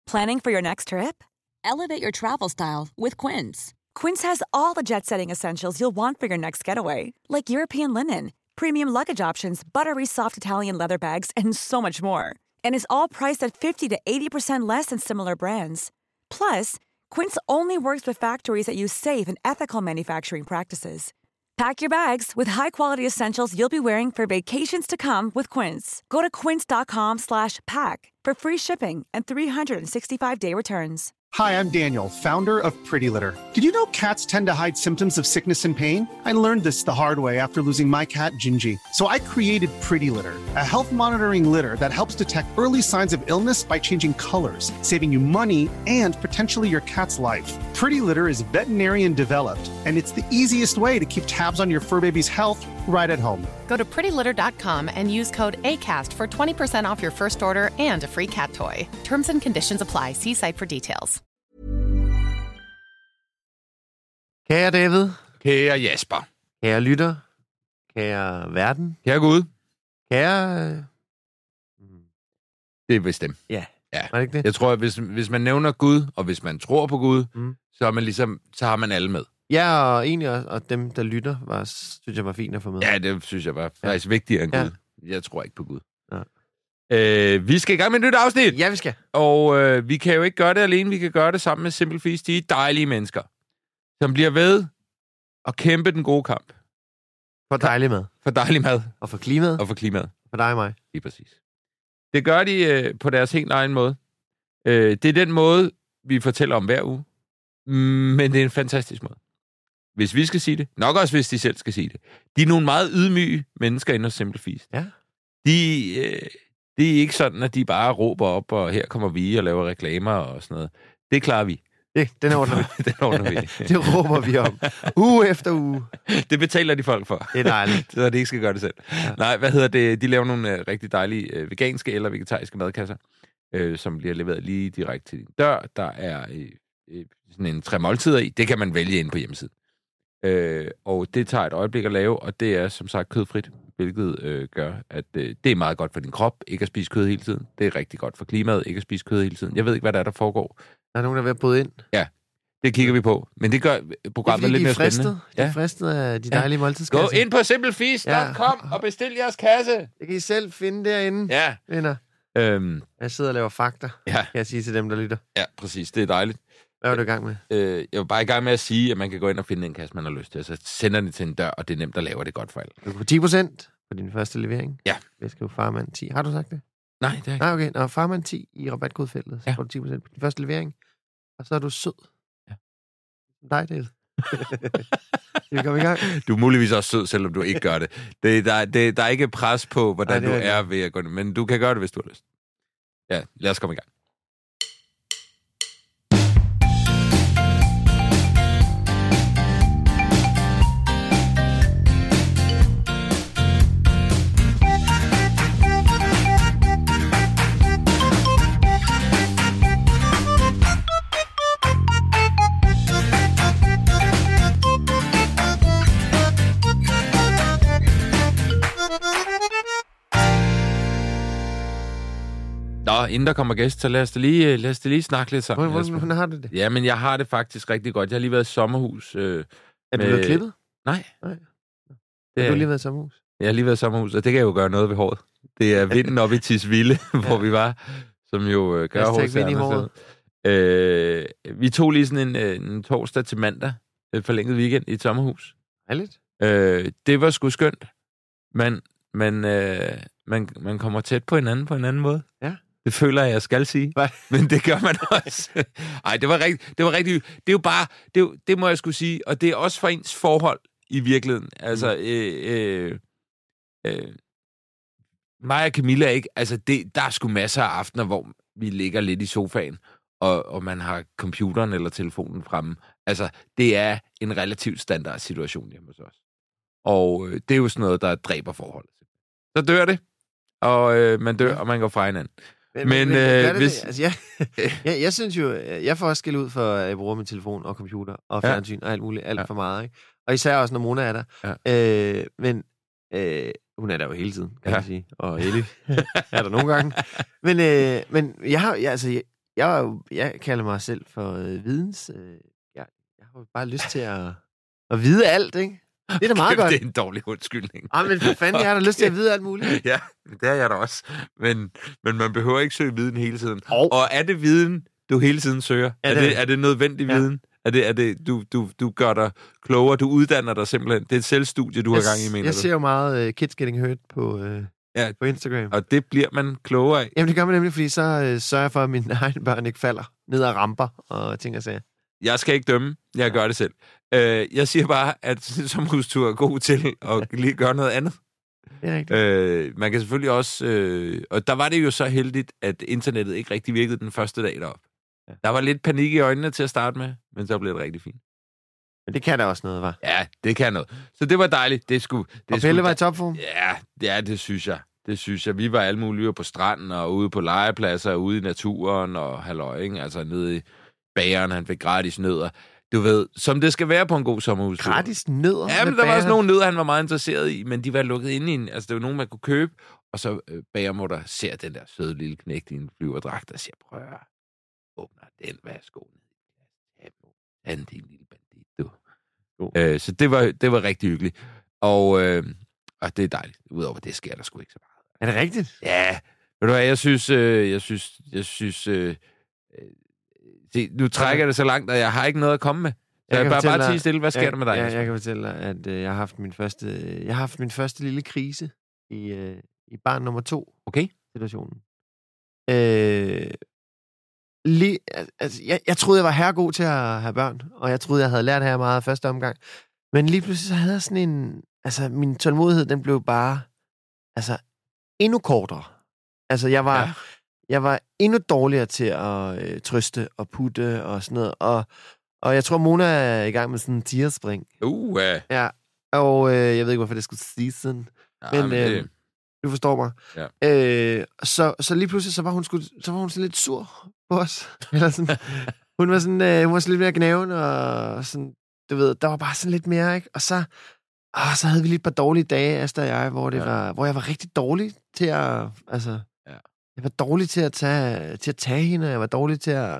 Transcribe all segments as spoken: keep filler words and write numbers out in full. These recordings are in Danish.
Planning for your next trip? Elevate your travel style with Quince. Quince has all the jet-setting essentials you'll want for your next getaway, like European linen, premium luggage options, buttery soft Italian leather bags, and so much more. And is all priced at fifty to eighty percent less than similar brands. Plus, Quince only works with factories that use safe and ethical manufacturing practices. Pack your bags with high-quality essentials you'll be wearing for vacations to come with Quince. Go to quince.com slash pack for free shipping and three sixty-five day returns. Hi, I'm Daniel, founder of Pretty Litter. Did you know cats tend to hide symptoms of sickness and pain? I learned this the hard way after losing my cat, Gingy. So I created Pretty Litter, a health monitoring litter that helps detect early signs of illness by changing colors, saving you money and potentially your cat's life. Pretty Litter is veterinarian developed, and it's the easiest way to keep tabs on your fur baby's health right at home. Go to pretty litter dot com and use code ACAST for twenty percent off your first order and a free cat toy. Terms and conditions apply. See site for details. Kære David. Kære Jasper. Kære lytter. Kære verden. Kære Gud. Kære... Det er vist dem. Ja. Ja. Er det ikke det? Jeg tror, at hvis, hvis man nævner Gud, og hvis man tror på Gud, mm. så, er man ligesom, så har man alle med. Ja, og egentlig også, og dem, der lytter, var, synes jeg var fint at få med. Ja, det synes jeg var faktisk ja. vigtigere end Gud. Ja. Jeg tror ikke på Gud. Ja. Øh, vi skal i gang med et nyt afsnit. Ja, vi skal. Og øh, vi kan jo ikke gøre det alene. Vi kan gøre det sammen med Simple Feast. De dejlige mennesker, som bliver ved at kæmpe den gode kamp. For dejlig mad. For dejlig mad. Og for klimaet. Og for klimaet. For dig og mig. Lige præcis. Det gør de øh, på deres helt egen måde. Øh, det er den måde, vi fortæller om hver uge. Men det er en fantastisk måde. Hvis vi skal sige det. Nok også, hvis de selv skal sige det. De er nogle meget ydmyge mennesker inde hos Simple Feast. Ja. De, øh, det er ikke sådan, at de bare råber op, og her kommer vi og laver reklamer og sådan noget. Det klarer vi. Det, den ordner vi. den ordner vi. Det råber vi om. Uge efter uge. Det betaler de folk for. Det er dejligt. Så de ikke skal gøre det selv. Ja. Nej, hvad hedder det? De laver nogle øh, rigtig dejlige øh, veganske eller vegetariske madkasser, øh, som bliver leveret lige direkte til din dør. Der er øh, øh, sådan en tre måltider i. Det kan man vælge inde på hjemmesiden. Øh, og det tager et øjeblik at lave, og det er som sagt kødfrit, hvilket øh, gør, at øh, det er meget godt for din krop, ikke at spise kød hele tiden. Det er rigtig godt for klimaet, ikke at spise kød hele tiden. Jeg ved ikke, hvad der er, der foregår. Der er nogen, der er ved at bryde ind. Ja, det kigger vi på. Men det gør programmet lidt mere fristet. spændende. De er fristet af de dejlige ja. måltidskasser. Gå ind på simple feast punktum com ja. og bestil jeres kasse. Det kan I selv finde derinde, ja. venner. Øhm, jeg sidder og laver fakta, ja. kan jeg sige til dem, der lytter. Ja, præcis. Det er dejligt. Hvad var du i gang med? Øh, jeg var bare i gang med at sige, at man kan gå ind og finde en kasse, man har lyst til. Så sender den til en dør, og det er nemt at lave det godt for alle. Du kan få ti procent på din første levering. Ja. Jeg skriver Farmand ti. Har du sagt det? Nej, det er ikke. Nej, okay. Nå, Farmand ti i rabatkodefeltet, så ja. får du ti procent på din første levering. Og så er du sød. Ja. Dig, David. Skal vi komme i gang? Du er muligvis også sød, selvom du ikke gør det. det, der, det der er ikke pres på, hvordan Nej, er du er ved at gå det. Men du kan gøre det, hvis du har lyst. Ja, lad os komme i gang. Nå, inden der kommer gæst, så lad os da lige, lad os da lige snakke lidt sammen. Hvordan, hvordan har du det? Ja, men jeg har det faktisk rigtig godt. Jeg har lige været i sommerhus. Øh, er du med... blevet klippet? Nej. Nej. Det har du lige været i sommerhus? Jeg har lige været i sommerhus, og det kan jo gøre noget ved håret. Det er vinden oppe i Tisvilde, ja. hvor vi var, som jo øh, gør håret. Vind i håret. Øh, vi tog lige sådan en, øh, en torsdag til mandag, øh, forlænget weekend i et sommerhus. Herligt. Øh, det var sgu skønt. Man, man, øh, man, man kommer tæt på hinanden på en anden måde. Ja. Det føler jeg, jeg skal sige. Hvad? Men det gør man også. Ej, det var rigtig... Det, var rigtig, det er jo bare... Det, er jo, det må jeg skulle sige. Og det er også for ens forhold i virkeligheden. Altså... Mm. Øh, øh, øh, mig og Camilla, ikke? Altså, det, der er sgu masser af aftener, hvor vi ligger lidt i sofaen, og, og man har computeren eller telefonen fremme. Altså, det er en relativt standard situation hjemme hos os. Og øh, det er jo sådan noget, der dræber forholdet. Så dør det, og øh, man dør, og man går fra hinanden. Men, men, men øh, hvis... Altså, jeg, jeg, jeg synes jo, jeg får også skæld ud for, at jeg bruger min telefon og computer og fjernsyn ja. og alt muligt, alt ja. for meget, ikke? Og især også, når Mona er der. Ja. Øh, men øh, hun er der jo hele tiden, kan ja. man sige. Og Ellie er der nogle gange. Men, øh, men jeg har, jeg, altså, jeg, jeg, jeg kalder mig selv for øh, videns... Øh, jeg, jeg har bare lyst til at, at vide alt, ikke? Det er da meget godt. Det er en dårlig undskyldning. Ah, men for fanden, jeg har da lyst til at vide alt muligt. Ja, det er jeg da også. Men, men man behøver ikke søge viden hele tiden. Oh. Og er det viden, du hele tiden søger? Ja, er, det, det, er det nødvendig ja. viden? Er det, er det, du, du, du gør dig klogere, du uddanner dig simpelthen? Det er et selvstudie, du jeg, har gang i, mener Jeg du? ser jo meget uh, Kids Getting Hurt på, uh, ja, på Instagram. Og det bliver man klogere af? Jamen, det gør man nemlig, fordi så uh, sørger jeg for, at mine egne børn ikke falder ned ad ramper og ting og sager. Jeg skal ikke dømme. Jeg gør det selv. Uh, jeg siger bare, at sommerhustur er god til at lige gøre noget andet. Det er rigtigt. Uh, man kan selvfølgelig også... Uh, og der var det jo så heldigt, at internettet ikke rigtig virkede den første dag deroppe. Ja. Der var lidt panik i øjnene til at starte med, men så blev det rigtig fint. Men det kan da også noget, var. Ja, det kan noget. Så det var dejligt. Det skulle, det og Pelle skulle, var i topform? Ja, ja, det synes jeg. Det synes jeg. Vi var alle mulige på stranden og ude på legepladser, ude i naturen og halløj, ikke? Altså nede i bageren, han fik gratis nødder. Du ved, som det skal være på en god sommerhustur. Gratis nødder? Ja, men der bager. var også nogle nødder, han var meget interesseret i, men de var lukket inde i en... Altså, det var nogen, man kunne købe, og så øh, bagermutter ser den der søde lille knægt i en flyverdragt, og siger, prøv at åbner den, værsgo. Han din lille bandit, du. Øh, så det var, det var rigtig hyggeligt. Og, øh, og det er dejligt. Udover det sker der sgu ikke så meget. Er det rigtigt? Ja. Ved du hvad, jeg synes... Øh, jeg synes... Jeg synes øh, se, nu trækker okay. det så langt, at jeg har ikke noget at komme med. Så jeg, jeg bare bare tige stille. Hvad sker jeg, der med dig? Jeg, jeg kan fortælle dig, at øh, jeg har haft min første... Jeg har haft min første lille krise i, øh, i barn nummer to. Okay. Situationen. Øh... Lige, altså, jeg, jeg troede, jeg var herregod til at have børn, og jeg troede, jeg havde lært her meget første omgang. Men lige pludselig så havde jeg sådan en... Altså, min tålmodighed, den blev bare... Altså, endnu kortere. Altså, jeg var, ja. jeg var endnu dårligere til at øh, trøste og putte og sådan noget. Og, og jeg tror, Mona er i gang med sådan en tierspring. Uh, uh. Ja, og øh, jeg ved ikke, hvorfor det skulle sige sådan. Ja, men... men øh, det... Du forstår mig. Ja. Øh, så, så lige pludselig, så var hun, sgu, så var hun sådan lidt sur på os. Eller sådan, hun var sådan, øh, hun var sådan lidt mere gnæven, og sådan, du ved, der var bare sådan lidt mere, ikke? Og så, åh, så havde vi lige et par dårlige dage, Asta og jeg, hvor, det ja. var, hvor jeg var rigtig dårlig til at, altså, ja. jeg var dårlig til at tage, til at tage hende, jeg var dårlig til at,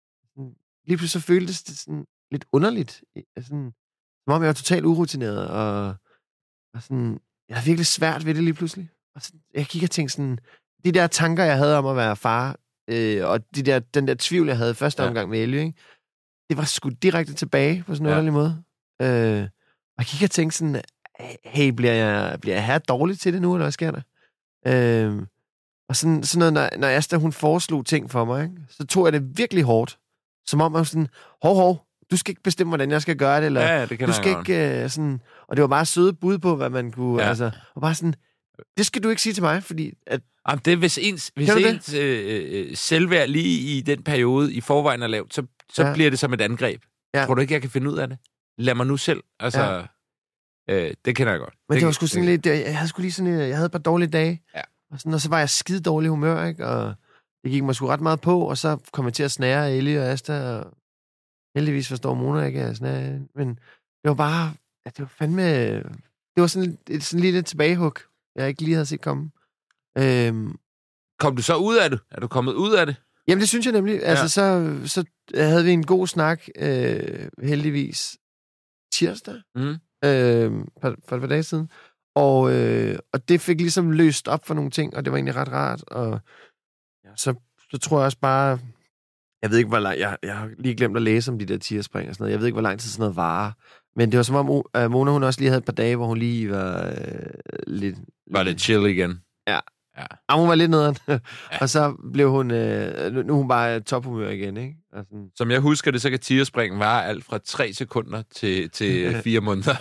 lige pludselig så føltes det sådan lidt underligt. Sådan, som om jeg var totalt urutineret, og, og sådan, jeg havde virkelig svært ved det lige pludselig. Og så, jeg kigger og tænker sådan, de der tanker, jeg havde om at være far, øh, og de der, den der tvivl, jeg havde første ja. omgang med Ellie, ikke? Det var sgu direkte tilbage på sådan en ja. underlig måde. Øh, og jeg kigger og tænker sådan, hey, bliver jeg, bliver jeg her dårlig til det nu, eller hvad sker der? Øh, og sådan, sådan noget, når, når Asta, hun foreslog ting for mig, ikke? Så tog jeg det virkelig hårdt. Som om jeg sådan, hov, hov, du skal ikke bestemme, hvordan jeg skal gøre det, eller ja, det du skal ikke øh, sådan... Og det var bare søde bud på, hvad man kunne... Ja. Altså, og bare sådan, det skal du ikke sige til mig, fordi... At, Jamen, det er, hvis ens, hvis ens øh, øh, selvværd lige i den periode i forvejen er lavt, så, så ja. bliver det som et angreb. Ja. Tror du ikke, jeg kan finde ud af det? Lad mig nu selv. Altså, ja. øh, det kender jeg godt. Men det, det var sgu sådan lidt... Jeg havde sgu lige sådan... Jeg havde et par dårlige dage. Ja. Og, sådan, og så var jeg skide dårlig humør, ikke? Og det gik mig sgu ret meget på, og så kom jeg til at snære Ellie og Asta, og heldigvis forstår Mona ikke, at snære. Men det var bare... Ja, det var fandme... Det var sådan et sådan lille tilbagehug, jeg ikke lige havde set komme. Øhm, Kom du så ud af det? Er du kommet ud af det? Jamen, det synes jeg nemlig. Ja. Altså, så, så havde vi en god snak, øh, heldigvis, tirsdag, mm. øh, for, for et par dage siden. Og, øh, og det fik ligesom løst op for nogle ting, og det var egentlig ret rart. Og ja, så, så tror jeg også bare... Jeg ved ikke, hvor lang... Jeg, jeg har lige glemt at læse om de der tierspring og sådan noget. Jeg ved ikke, hvor lang tid sådan noget varer. Men det var som om, uh, Mona, hun også lige havde et par dage, hvor hun lige var øh, lidt... Var det chill igen? Ja. ja. Og hun var lidt nederen. Ja. Og så blev hun... Øh, nu er hun bare tophumør igen, ikke? Altså... Som jeg husker det, så kan tierspringen vare alt fra tre sekunder til, til fire måneder.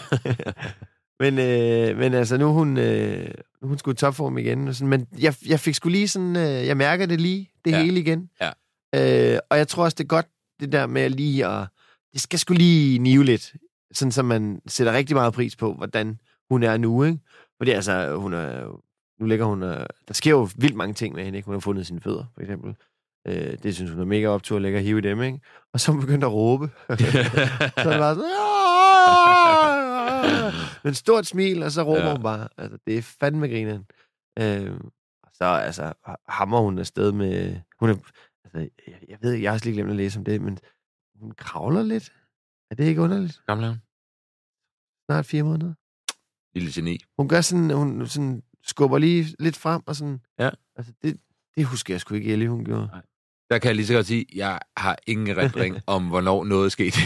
men, øh, men altså, nu hun, øh, nu hun skulle i topform igen. Og sådan, men jeg, jeg fik sgu lige sådan... Øh, jeg mærker det lige, det ja. hele igen. Ja. Øh, og jeg tror også, det er godt, det der med lige at... Det skal sgu lige nive lidt, sådan så man sætter rigtig meget pris på, hvordan hun er nu, ikke? Fordi altså, hun er... Nu ligger hun... Der sker jo vildt mange ting med hende, ikke? Hun har fundet sine fødder, for eksempel. Øh, det synes hun er mega optur at lægge og hive i dem, ikke? Og så er hun begyndt at råbe. så er bare sådan... med en stort smil, og så råber ja. hun bare. Altså, det er fandme grineren. Øh, så altså, hammer hun afsted med... Hun er, Altså, jeg, jeg ved ikke, jeg har også lige glemt at læse om det, men hun kravler lidt. Er det ikke underligt? Gammel er hun? Snart fire måneder. Lille geni. Hun gør sådan, hun sådan skubber lige lidt frem, og sådan... Ja. Altså, det, det husker jeg sgu ikke, Ellie, hun gjorde. Nej. Der kan jeg lige så godt sige, at jeg har ingen erindring om, hvornår noget skete.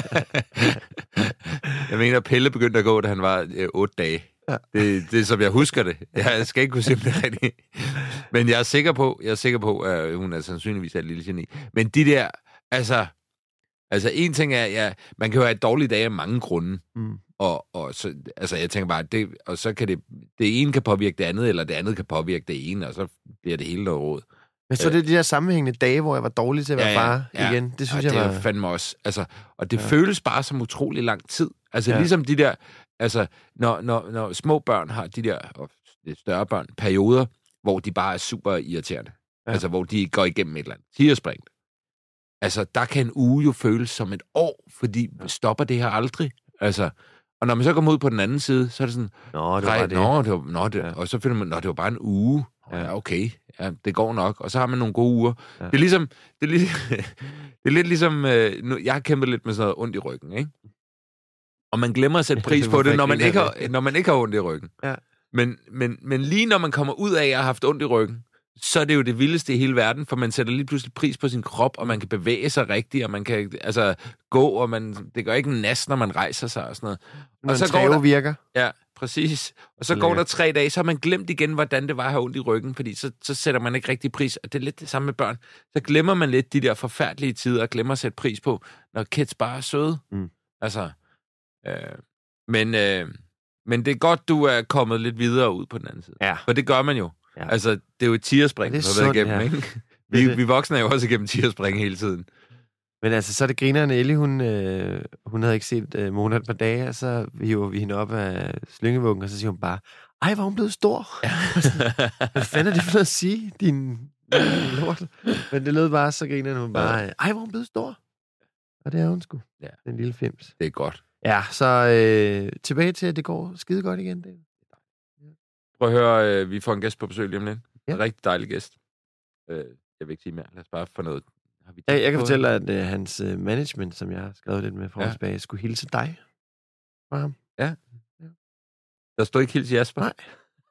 Jeg mener, Pelle begyndte at gå, da han var øh, otte dage. Ja. Det, det er, som jeg husker det. Jeg skal ikke kunne sige det rigtigt. Men jeg er sikker på, jeg er sikker på, at hun er sandsynligvis er et lille geni. Men de der, altså... Altså, en ting er, ja, man kan jo have et dårligt dag af mange grunde. Mm. Og, og så, altså, jeg tænker bare, det, og så kan det, det ene kan påvirke det andet, eller det andet kan påvirke det ene, og så bliver det hele noget råd. Men så er det de der sammenhængende dage, hvor jeg var dårlig til at være ja, ja, far ja, igen. Det synes ja, jeg var... det fandme også. Altså, og det ja. føles bare som utrolig lang tid. Altså, ja. ligesom de der... Altså, når, når, når små børn har de der, og større børn, perioder, hvor de bare er super irriterende. Ja. Altså, hvor de går igennem et eller andet tigerspring. Altså, der kan en uge jo føles som et år, fordi stopper det her aldrig. Altså, og når man så kommer ud på den anden side, så er det sådan... Nå, det var det. Nå, det var, nå, det, ja. Og så finder man, nå, det var bare en uge. Ja, okay. Ja, det går nok. Og så har man nogle gode uger. Ja. Det er ligesom... Det er, lidt, det er lidt ligesom... Øh, nu, jeg har kæmpet lidt med sådan noget ondt i ryggen, ikke? Og man glemmer at sætte pris på det, når man, ikke har, når man ikke har ondt i ryggen. Ja. Men, men, men lige når man kommer ud af at have haft ondt i ryggen, så er det jo det vildeste i hele verden, for man sætter lige pludselig pris på sin krop, og man kan bevæge sig rigtigt, og man kan altså gå, og man, det gør ikke en nas, når man rejser sig og sådan noget. Og så går der, virker. Ja, præcis. Og så går der tre dage, så har man glemt igen, hvordan det var at have ondt i ryggen, fordi så, så sætter man ikke rigtig pris, og det er lidt det samme med børn. Så glemmer man lidt de der forfærdelige tider, og glemmer at sætte pris på, når kids bare er søde. Mm. Altså, øh, men, øh, men det er godt, du er kommet lidt videre ud på den anden side. Ja. For det gør man jo. Ja. Altså, det er jo et tigerspring, der har været igennem, ja. Ikke? Vi, vi voksne er jo også igennem tigerspring hele tiden. Men altså, så er det grineren Ellie, hun, øh, hun havde ikke set øh, Mona et par dage, og så hiver vi hende op af slyngevuggen, og så siger hun bare, ej, hvor hun blevet stor. Ja. Hvad fanden er det for noget at sige, din lort? Men det lød bare så grineren, hun bare, ej, hvor hun blevet stor. Og det er hun sgu. Ja. Den lille fims. Det er godt. Ja, så øh, tilbage til, at det går skide godt igen. Det. Prøv at høre, øh, vi får en gæst på besøg lige om lidt. Ja. En rigtig dejlig gæst. Øh, jeg vil ikke sige mere. Lad os bare få noget. Har vi jeg, jeg kan fortælle, at øh, hans øh, management, som jeg har skrevet lidt med fra ja. tilbage, skulle hilse dig fra ham. Ja. ja. Der stod ikke hilse Jasper? Nej.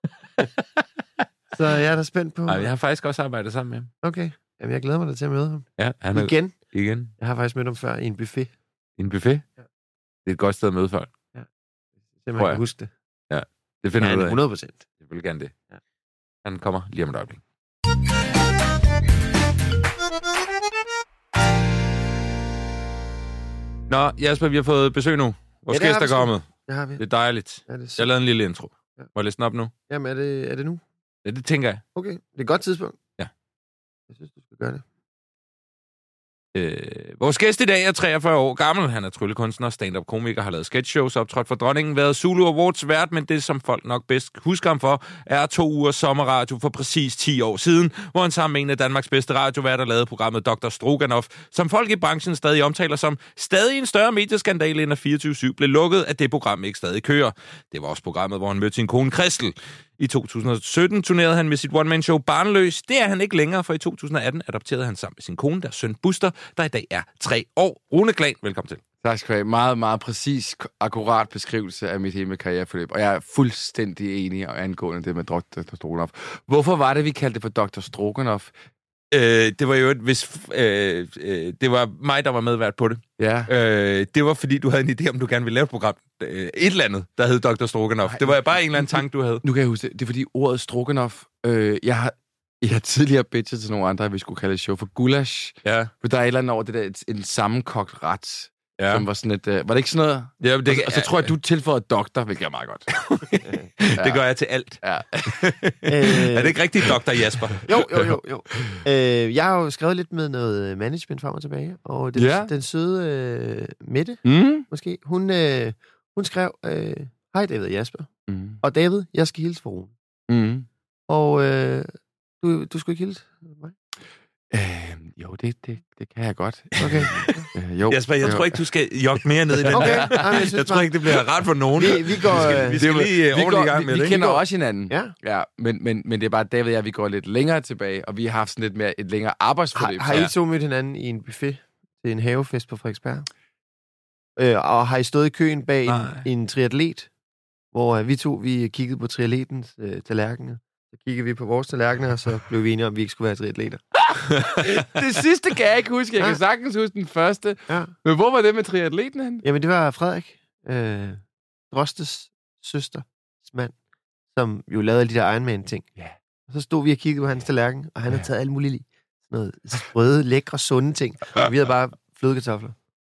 Så jeg er da spændt på... Nej, jeg har faktisk også arbejdet sammen med ham. Okay. Jamen, jeg glæder mig da til at møde ham. Ja, han er... Igen. Igen. Jeg har faktisk mødt ham før i en buffet. I en buffet? Ja. Det er et godt sted at møde folk. Ja. Simpelthen kan huske det. Ja. Det finder ja, du ud af. hundrede procent. Jeg vil gerne det. Ja. Han kommer lige om et øjeblik. Nå, Jasper, vi har fået besøg nu. Vores ja, gæst er kommet. Det har vi. Det er dejligt. Ja, det er jeg har lavet en lille intro. Ja. Må jeg læse den op nu? Jamen, er det, er det nu? Ja, det tænker jeg. Okay, det er et godt tidspunkt. Ja. Jeg synes, du skal gøre det. Øh, vores gæst i dag er treogfyrre år gammel. Han er tryllekunstner, stand-up-komiker, har lavet sketchshows, optrådt for dronningen, været Zulu Awards vært, men det, som folk nok bedst husker ham for, er to ugers sommerradio for præcis ti år siden, hvor han sammen med en af Danmarks bedste radioværter lavede programmet doktor Stroganoff, som folk i branchen stadig omtaler som stadig en større medieskandale, end at fireogtyve syv blev lukket, at det program ikke stadig kører. Det var også programmet, hvor han mødte sin kone Christel. I to tusind og sytten turnerede han med sit one-man-show Barnløs. Det er han ikke længere, for i to tusind og atten adopterede han sammen med sin kone, deres søn Buster, der i dag er tre år. Rune Klan, velkommen til. Tak skal du have. Meget, meget præcis, akkurat beskrivelse af mit hele karriereforløb. Og jeg er fuldstændig enig og angående det med doktor Stroganoff. Hvorfor var det, vi kaldte det for doktor Stroganoff? Øh, det var jo et, hvis øh, øh, det var mig, der var medvært på det. Ja. Øh, det var fordi, du havde en idé om, du gerne ville lave et program. Øh, et eller andet, der hed doktor Stroganoff. Det var bare en eller anden tanke, du havde. Nu kan jeg huske det. Det er fordi ordet Stroganoff, øh, jeg har Jeg har tidligere bitchet til nogle andre, at vi skulle kalde et show for Gulasch. Ja. For der er et eller andet over det der, et, en sammenkogt ret, ja. Som var sådan et... Uh, var det ikke sådan noget? Ja, det, og, og så tror jeg, du tilføjede doktor, hvilket er meget godt. Ja. Det gør jeg til alt. Ja. Er det ikke rigtigt, doktor Jasper? Jo, jo, jo. jo. Øh, jeg har jo skrevet lidt med noget management frem og tilbage, og den, ja. den søde øh, Mette, mm. måske, hun, øh, hun skrev, øh, hej David og Jasper. Mm. Og David, jeg skal hilse for Rune. Mm. Og... Øh, Du, du skulle ikke hilse mig? Øh, jo, det, det, det kan jeg godt. Okay. øh, jo. Jasper, jeg tror ikke, du skal jogge mere ned i den okay. her. Nej, jeg, jeg tror ikke, det bliver rart for nogen. Vi, vi går... Vi skal, vi skal lige vi ordentligt går, i gang med vi, det. Vi kender går... også hinanden. Ja. ja men, men, men det er bare, David og jeg, vi går lidt længere tilbage, og vi har haft sådan lidt mere et længere arbejdsforløb. Har, har I to mødt hinanden i en buffet til en havefest på Frederiksberg? Øh, og har I stået i køen bag en, en triatlet, hvor øh, vi to, vi kiggede på triatletens øh, tallerkener. Så kiggede vi på vores tallerkener, og så blev vi enige om, at vi ikke skulle være triatleter. Det sidste kan jeg ikke huske. Jeg kan ja. sagtens huske den første. Ja. Men hvor var det med triatleten hen? Jamen, det var Frederik, øh, Drostes søster, mand, som jo lavede alle de der Ironman-ting. Ja. Og så stod vi og kiggede på hans tallerken, og han ja. havde taget alle mulige sådan noget sprøde, lækre, sunde ting. Og vi havde bare flødekartofler.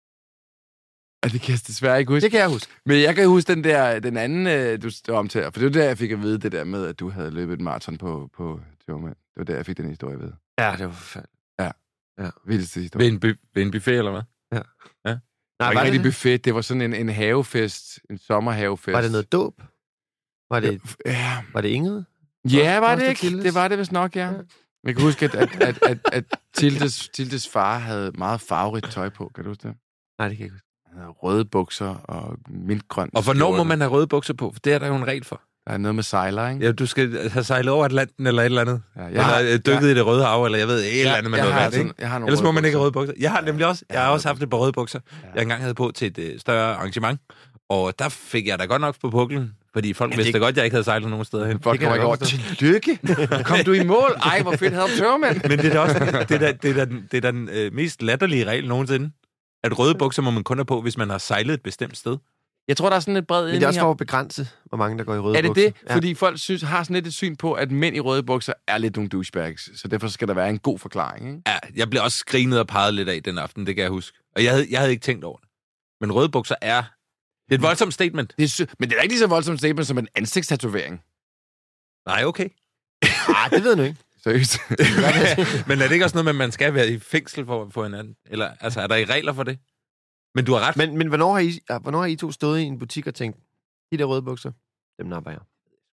Og det kan jeg desværre ikke huske. Det kan jeg huske. Men jeg kan huske den der, den anden, du står om til. For det var der, jeg fik at vide det der med, at du havde løbet et maraton på, på Tjørmand. Det var der, jeg fik den historie ved. Ja, det var forfærdeligt. Ja. Ja. Vildeste historie. Ved en, by, ved en buffet, eller hvad? Ja. ja. Nej, var, var det ikke buffet. Det var sådan en, en havefest. En sommerhavefest. Var det noget dåb? Var det, ja. var det Ingrid? Ja, var det ikke? Det var det vist nok, ja. ja. Jeg kan huske, at, at, at, at, at Tildes, Tildes far havde meget farverigt tøj på. Kan du huske det? Nej, det kan jeg ikke huske. Han havde røde bukser og mintgrøn. Og hvornår må man have røde bukser på? For det er der jo en regel for. Der er noget med sejler, ikke? Ja, du skal have sejlet over Atlanten eller et eller andet. Ja, jeg eller har, dykket jeg, i det røde hav, eller jeg ved et eller andet med noget vand, ikke? Ellers må man ikke have røde bukser. Jeg har nemlig også, jeg har også haft et par røde bukser. Jeg engang havde på til et større arrangement, og der fik jeg da godt nok på puklen, fordi folk ja, vidste det... godt, at jeg ikke havde sejlet nogen steder hen. Folk kommer ikke over til lykke. Kom du i mål? Ej, hvor fedt havde du tørmand. Men det er da også det er da, det er da, det er da den øh, mest latterlige regel nogensinde. At røde bukser må man kun have på, hvis man har sejlet et bestemt sted. Jeg tror, der er sådan et bred... Men det er også for at begrænse, hvor mange der går i røde bukser. Er det bukser. det? Ja. Fordi folk synes, har sådan lidt et syn på, at mænd i røde bukser er lidt nogle douchebags. Så derfor skal der være en god forklaring, ikke? Ja, jeg blev også skrinet og peget lidt af den aften, det kan jeg huske. Og jeg havde, jeg havde ikke tænkt over det. Men røde bukser er... Det er et voldsomt statement. Det er sy- men det er ikke lige så voldsomt statement som en ansigtstatovering. Nej, okay. Nej, det ved jeg nu ikke. Seriøst. Men er det ikke også noget med, at man skal være i fængsel for at få en anden? Eller altså, er der i regler for det? Men du har ret. Men, men hvornår, har I, hvornår har I to stået i en butik og tænkt, de der røde bukser, dem napper jeg?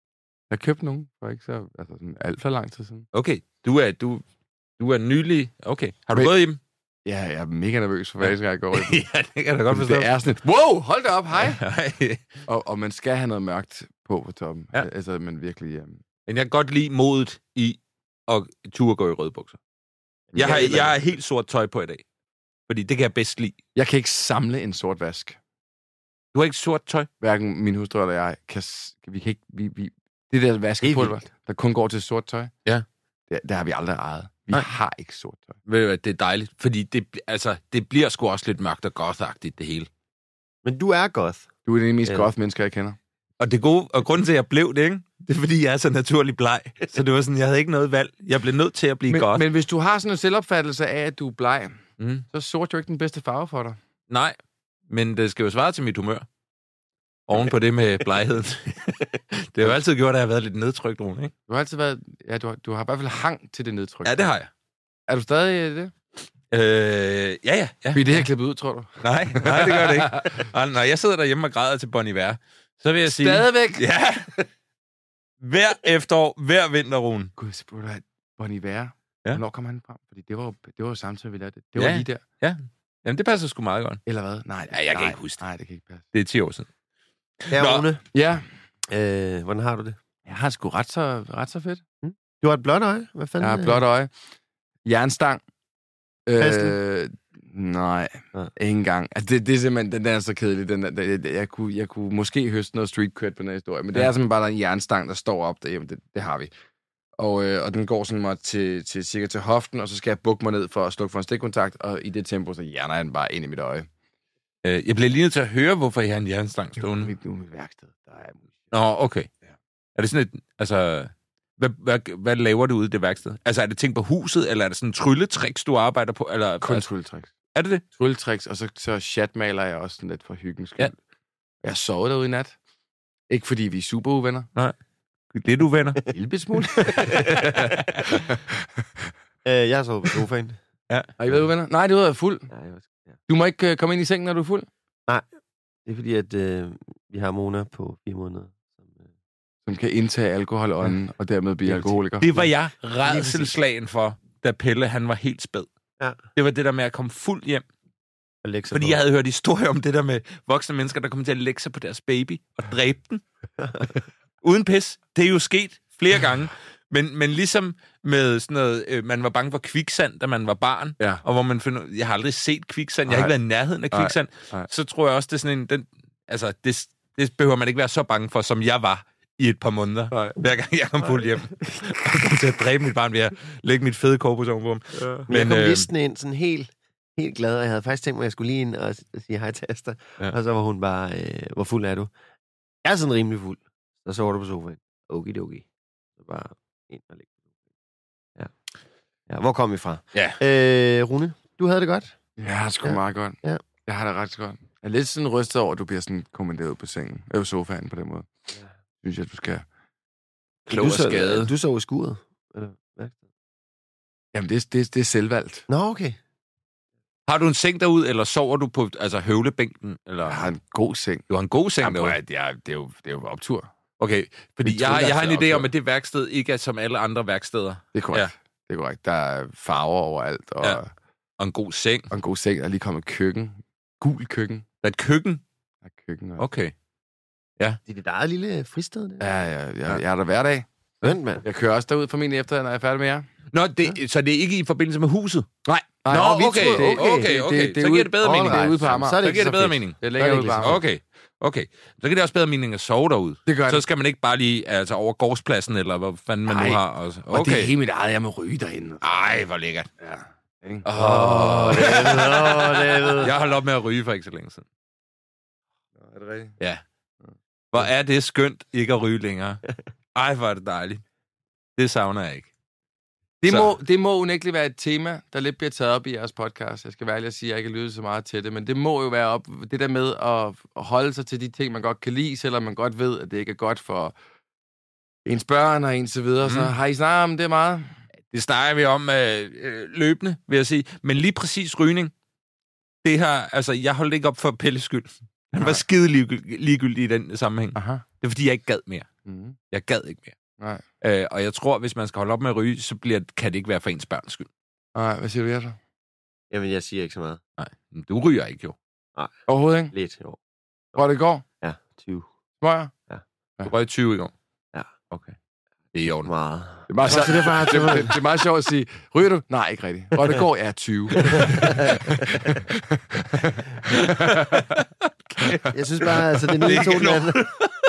Jeg købte nogen for ikke så altså sådan alt for lang tid siden. Okay, du er, du, du er nylig... Okay, har du men, gået i dem? Ja, jeg er mega nervøs for, hvad jeg skal gå i dem. Ja, det kan da godt forstå. Det er sådan et, wow, hold da op, hej! hej. og, og man skal have noget mørkt på på toppen. Ja. Altså, man virkelig... Um... Men jeg kan godt lide modet i at turde gå i røde bukser. Jeg har, jeg har helt sort tøj på i dag. Fordi det kan jeg bedst lide. Jeg kan ikke samle en sort vask. Du har ikke sort tøj? Hverken min hustru eller jeg kan... Vi kan ikke... Vi, vi, det der vaskepulver, der kun går til sort tøj, ja. det, det har vi aldrig ejet. Vi Nej. har ikke sort tøj. Ved du hvad, det er dejligt. Fordi det, altså, det bliver sgu også lidt mørkt og goth-agtigt, det hele. Men du er goth. Du er det mest ja. goth mennesker, jeg kender. Og det gode, og grunden til, at jeg blev det, ikke? Det er, fordi jeg er så naturlig bleg. Så det var sådan, jeg havde ikke noget valg. Jeg blev nødt til at blive men, goth. Men hvis du har sådan en selvopfattelse af, at du er bleg, mm. så er sort jo ikke den bedste farve for dig. Nej, men det skal jo svare til mit humør. Oven på det med blegheden. Det har jo altid gjort, at jeg har været lidt nedtrykt, Rune, ikke? Du har altid været... Ja, du har, du har i hvert fald hang til det nedtryk. Ja, det har jeg. Er du stadig det? Øh, ja, ja. ja. Bliver det her klippet ud, tror du? Nej, nej, det gør det ikke. Og når jeg sidder derhjemme og græder til Bon Iver, så vil jeg sige... Stadigvæk? Ja. Hver efterår, hver vinter, Rune. Gud, spørger du, Bon Iver, ja. Hvornår kom han frem? Fordi det var, det var jo samtidig, vi lærte det. Det var ja. lige der. Ja, jamen det passer sgu meget godt. Eller hvad? Nej, ja, jeg kan nej, ikke huske det. Nej, det kan ikke passe. Det er ti år siden. Ja, Rune. Ja. Øh, hvordan har du det? Jeg har sgu ret så, ret så fedt. Hmm? Du har et blåt øje? Hvad fanden? Jeg har et blåt øje. Jernstang. Øh, nej, ja. Ikke engang. Altså, det, det er simpelthen, den der er så kedelig. Den der, jeg, jeg, kunne, jeg kunne måske høste noget street cred på den her historie, men det ja. er simpelthen bare en jernstang, der står op derhjemme. Det, det har vi. Og, øh, og den går sådan mig til, til cirka til hoften, og så skal jeg bukke mig ned for at slukke for en stikkontakt, og i det tempo, så hjerner jeg den bare ind i mit øje. Jeg bliver lige nødt til at høre, hvorfor I har en jernstang stående. Det er mit værksted. Der er... Nå, okay. Ja. Er det sådan et... Altså... Hvad, hvad, hvad laver du ude i det værksted? Altså, er det ting på huset, eller er det sådan trylletricks, du arbejder på? Eller, kun altså, trylletricks. Er det det? Trylletricks, og så, så chatmaler jeg også sådan lidt for hyggens skyld. Ja. Jeg har sovet derude i nat. Ikke fordi vi er super uvenner. Nej. Det er du venner. En lille smule. øh, jeg har sovet på sofaen. Ja. Har I været uvenner? Nej, det var fuld. Ja, jeg også, ja. Du må ikke uh, komme ind i sengen, når du er fuld? Nej. Det er fordi, at øh, vi har Mona på fire måneder. Som kan indtage alkoholånden, og dermed blive alkoholiker. Det var jeg rædselsslagen for, da Pelle, han var helt spæd. Ja. Det var det der med at komme fuldt hjem. Fordi på. jeg havde hørt historier om det der med voksne mennesker, der kommer til at lægge sig på deres baby og dræbe den. Uden pis. Det er jo sket flere gange. Men, men ligesom med sådan noget, øh, man var bange for kviksand, da man var barn, ja. og hvor man finder, jeg har aldrig set kviksand, jeg har ikke været i nærheden af kviksand, nej, nej. Så tror jeg også, det er sådan en, den, altså, det, det behøver man ikke være så bange for, som jeg var i et par måneder, nej. Hver gang jeg kom fuldt hjem. Og kom til at dræbe mit barn ved at lægge mit fede korpus ovenpå ham. Ja. Men jeg kom øh, listen ind sådan helt, helt glad, og jeg havde faktisk tænkt mig, at jeg skulle lige ind og sige hej til Asta, ja. Og så var hun bare, øh, hvor fuld er du? Jeg er sådan rimelig fuld. Så sover du på sofaen. Okidoki. Så bare ind og lægge. Ja. Ja, hvor kom vi fra? Ja. Øh, Rune, du havde det godt? Ja, jeg har sgu ja. meget godt. Ja. Jeg har det ret godt. Jeg er lidt sådan rystet over, at du bliver sådan kommanderet på sengen. Eller sofaen på den måde. Ja. Synes jeg, du skal... Klog og skade. Du så i skuret? Eller hvad? Jamen, det, det, det er selvvalgt. Nå, okay. Har du en seng derud, eller sover du på altså, høvlebænken? Eller? Jeg har en god seng. Du har en god seng Jamen, derude? Det er, det, er jo, det er jo optur. Okay, fordi jeg, jeg har en idé om, at det værksted ikke er som alle andre værksteder. Det er korrekt. Ja. Det er korrekt. Der er farver overalt. Og, ja. Og en god seng. Og en god seng. Der er lige kommet køkken. Gul køkken. Der er et køkken? Der er køkken. Og... Okay. Ja. Det er dit eget lille fristed. Det. Ja, ja, ja, jeg er der hver dag. Vent, mand. Jeg kører også derud formentlig efter, når jeg er færdig med jer. Nå, det, ja. Så det er ikke i forbindelse med huset? Nej. Nej, Nå, okay, okay, okay, okay, okay. Det, det, det så giver det bedre mening. Det er ude på Amager. Så, så giver det bedre mening. Det er længere ude på Amager. Okay, okay. Så kan det også bedre mening at sove derude. Det gør Så skal man ikke bare lige altså, over gårdspladsen, eller hvad fanden man Nej. nu har. Og, okay. og det er helt mit eget, jeg må ryge derinde. Ej, hvor lækkert. Ja. Åh, oh, David, oh, David. Jeg holdt op med at ryge for ikke så længe siden. Er det rigtigt? Ja. Hvor er det skønt ikke at ryge længere. Ej, hvor er det dejligt. Det savner jeg ikke. Det må, det må unægteligt være et tema, der lidt bliver taget op i jeres podcast. Jeg skal være ærlig at sige, at jeg ikke lytter så meget til det, men det må jo være op, det der med at holde sig til de ting, man godt kan lide, selvom man godt ved, at det ikke er godt for ens børn og ens så videre. Mm. Så har I snakket om det meget? Det snakker vi om øh, løbende, vil jeg sige. Men lige præcis rygning, det her, altså, jeg holdt ikke op for Pelles skyld. Han var skide ligegyldig, ligegyldig i den sammenhæng. Aha. Det er, fordi jeg ikke gad mere. Mm. Jeg gad ikke mere. Nej. Øh, og jeg tror, hvis man skal holde op med at ryge, så bliver, kan det ikke være for ens børns skyld. Nej, hvad siger du, Jerter? Jamen, jeg siger ikke så meget. Nej, du ryger ikke jo. Nej. Overhovedet ikke? Lidt, jo. Røg det i går? Ja, tyve. Smøger? Ja. Du røg tyve i går? Ja. Okay. Det er i orden. Meget. Det er meget, så, det, er bare, det, det, det er meget sjovt at sige, ryger du? Nej, ikke rigtigt. Røg det i går? Ja, tyve. Jeg synes bare, altså, det er nu, det to den anden.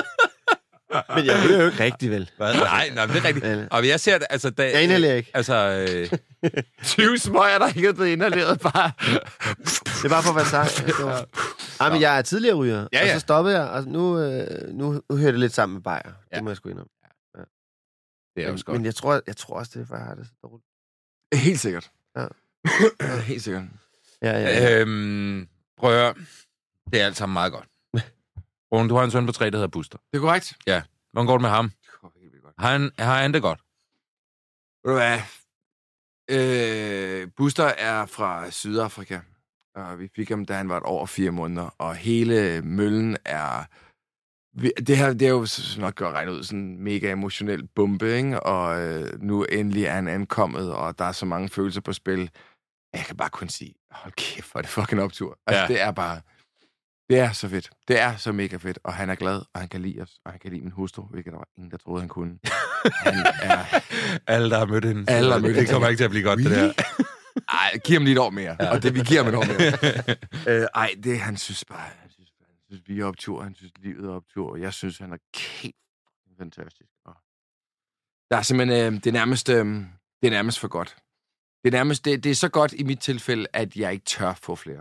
Men jeg hører jo ikke rigtigt, vel? Hvad? Nej, nej, det er rigtigt. Og jeg ser det, altså... Da, jeg inhalerer ikke. Altså... Øh... tyve smøger, der ikke er blevet inhaleret, bare... Det er bare for at være sagt. Nej, men jeg er tidligere ryger, ja, ja. Og så stoppede jeg, og nu, øh, nu, nu hører det lidt sammen med bajer. Ja. Det må jeg sgu indrømme. Ja. Det er men, også godt. Men jeg tror, jeg tror også, det er, for jeg har det så dårligt. Helt sikkert. Ja. Helt sikkert. Ja, ja, ja. Øhm, prøv at høre. Det er alt sammen meget godt. Rune, du har en søn på tre, der hedder Buster. Det er korrekt. Ja. Hvordan går det med ham? Har han, har han det godt? Ved du hvad? Øh, Buster er fra Sydafrika. Og vi fik ham, da han var et år og fire måneder. Og hele møllen er... Det her, det er jo nok godt regnet ud, sådan en mega emotionel bombe, ikke? Og øh, nu endelig er han ankommet, og der er så mange følelser på spil. Jeg kan bare kun sige, hold kæft, hvor er det fucking optur. Altså, ja. Det er bare... Det er så fedt. Det er så mega fedt. Og han er glad, og han kan lide os, og han kan lide min hustru, hvilket der var ingen, der troede, han kunne. Han er... Alle, der har mødt hende. Alle, der har mødt hende. Det kommer ikke til at blive godt, really? Det der. Ej, giv ham lige et år mere. Ja. Og det, vi giver ham et år mere. øh, ej, det han synes bare... Han synes, han synes, vi er optur. Han synes, livet er optur. Og jeg synes, han er helt fantastisk. Og der er simpelthen... Øh, det, er nærmest, øh, det er nærmest for godt. Det er, nærmest, det, det er så godt i mit tilfælde, at jeg ikke tør få flere.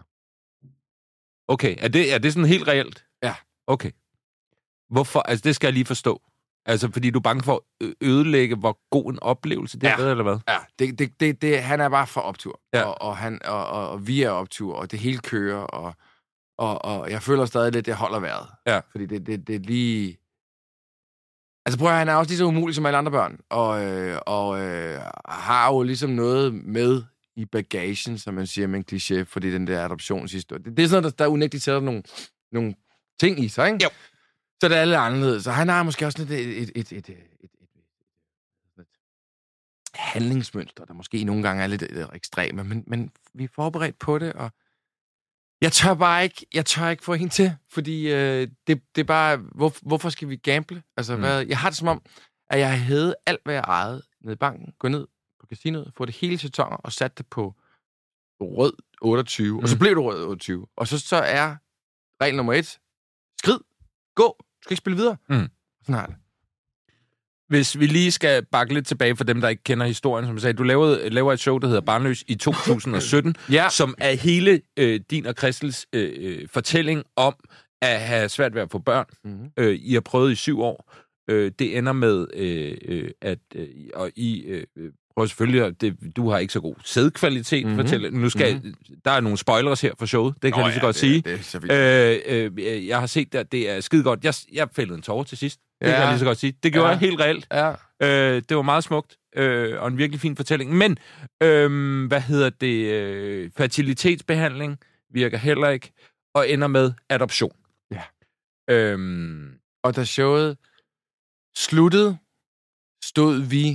Okay, er det, er det sådan helt reelt? Ja. Okay. Hvorfor? Altså, det skal jeg lige forstå. Altså, fordi du er bange for at ødelægge, hvor god en oplevelse det ja. er, ved, eller hvad? Ja, det, det, det, det, han er bare for optur. Ja. Og, og, han, og, og, og vi er optur, og det hele kører, og, og, og jeg føler stadig lidt, det holder vejret. Ja. Fordi det, det, det er lige... Altså prøv at han er også lige så umulig som alle andre børn, og, øh, og øh, har jo ligesom noget med i bagagen, som man siger med en kliché, fordi den der adoptionshistorie. Det, det er sådan, der, der unægteligt sætter nogle, nogle ting i sig, ikke? Jo. Så det er lidt anderledes. Så han har måske også lidt et, et, et, et, et, et, et handlingsmønstre, der måske nogle gange er lidt øh, ekstreme, men, men vi er forberedt på det, og jeg tør bare ikke, jeg tør ikke få hende til, fordi øh, det, det er bare, hvor, hvorfor skal vi gamble? Altså, mm. hvad, jeg har det som om, at jeg havde alt, hvad jeg ejede nede i banken, gå ned på casinoet, få det hele til tonger og satte det på rød otteogtyve, mm. og så blev det rød otteogtyve. Og så, så er regel nummer et, skrid, gå, du skal ikke spille videre. Mm. Sådan har det. Hvis vi lige skal bakke lidt tilbage for dem, der ikke kender historien, som jeg sagde, du lavede, laver et show, der hedder Barnløs i to tusind og sytten, ja. som er hele øh, din og Christels øh, fortælling om at have svært ved at få børn. Mm-hmm. Øh, I har prøvet i syv år. Øh, det ender med, øh, øh, at øh, og I øh, prøver selvfølgelig, at det, du har ikke så god sædkvalitet. Mm-hmm. Fortælle. Nu skal mm-hmm. der er nogle spoilers her for showet, det kan Nå, jeg lige så ja, godt det, sige. Det er øh, øh, jeg har set det, det er skide godt. Jeg, jeg fældede en tårer til sidst. Det ja. kan jeg lige så godt sige. Det gjorde ja. jeg helt reelt. Ja. Øh, det var meget smukt, øh, og en virkelig fin fortælling. Men, øh, hvad hedder det, øh, fertilitetsbehandling virker heller ikke, og ender med adoption. Ja. Øhm, og da showet sluttede, stod vi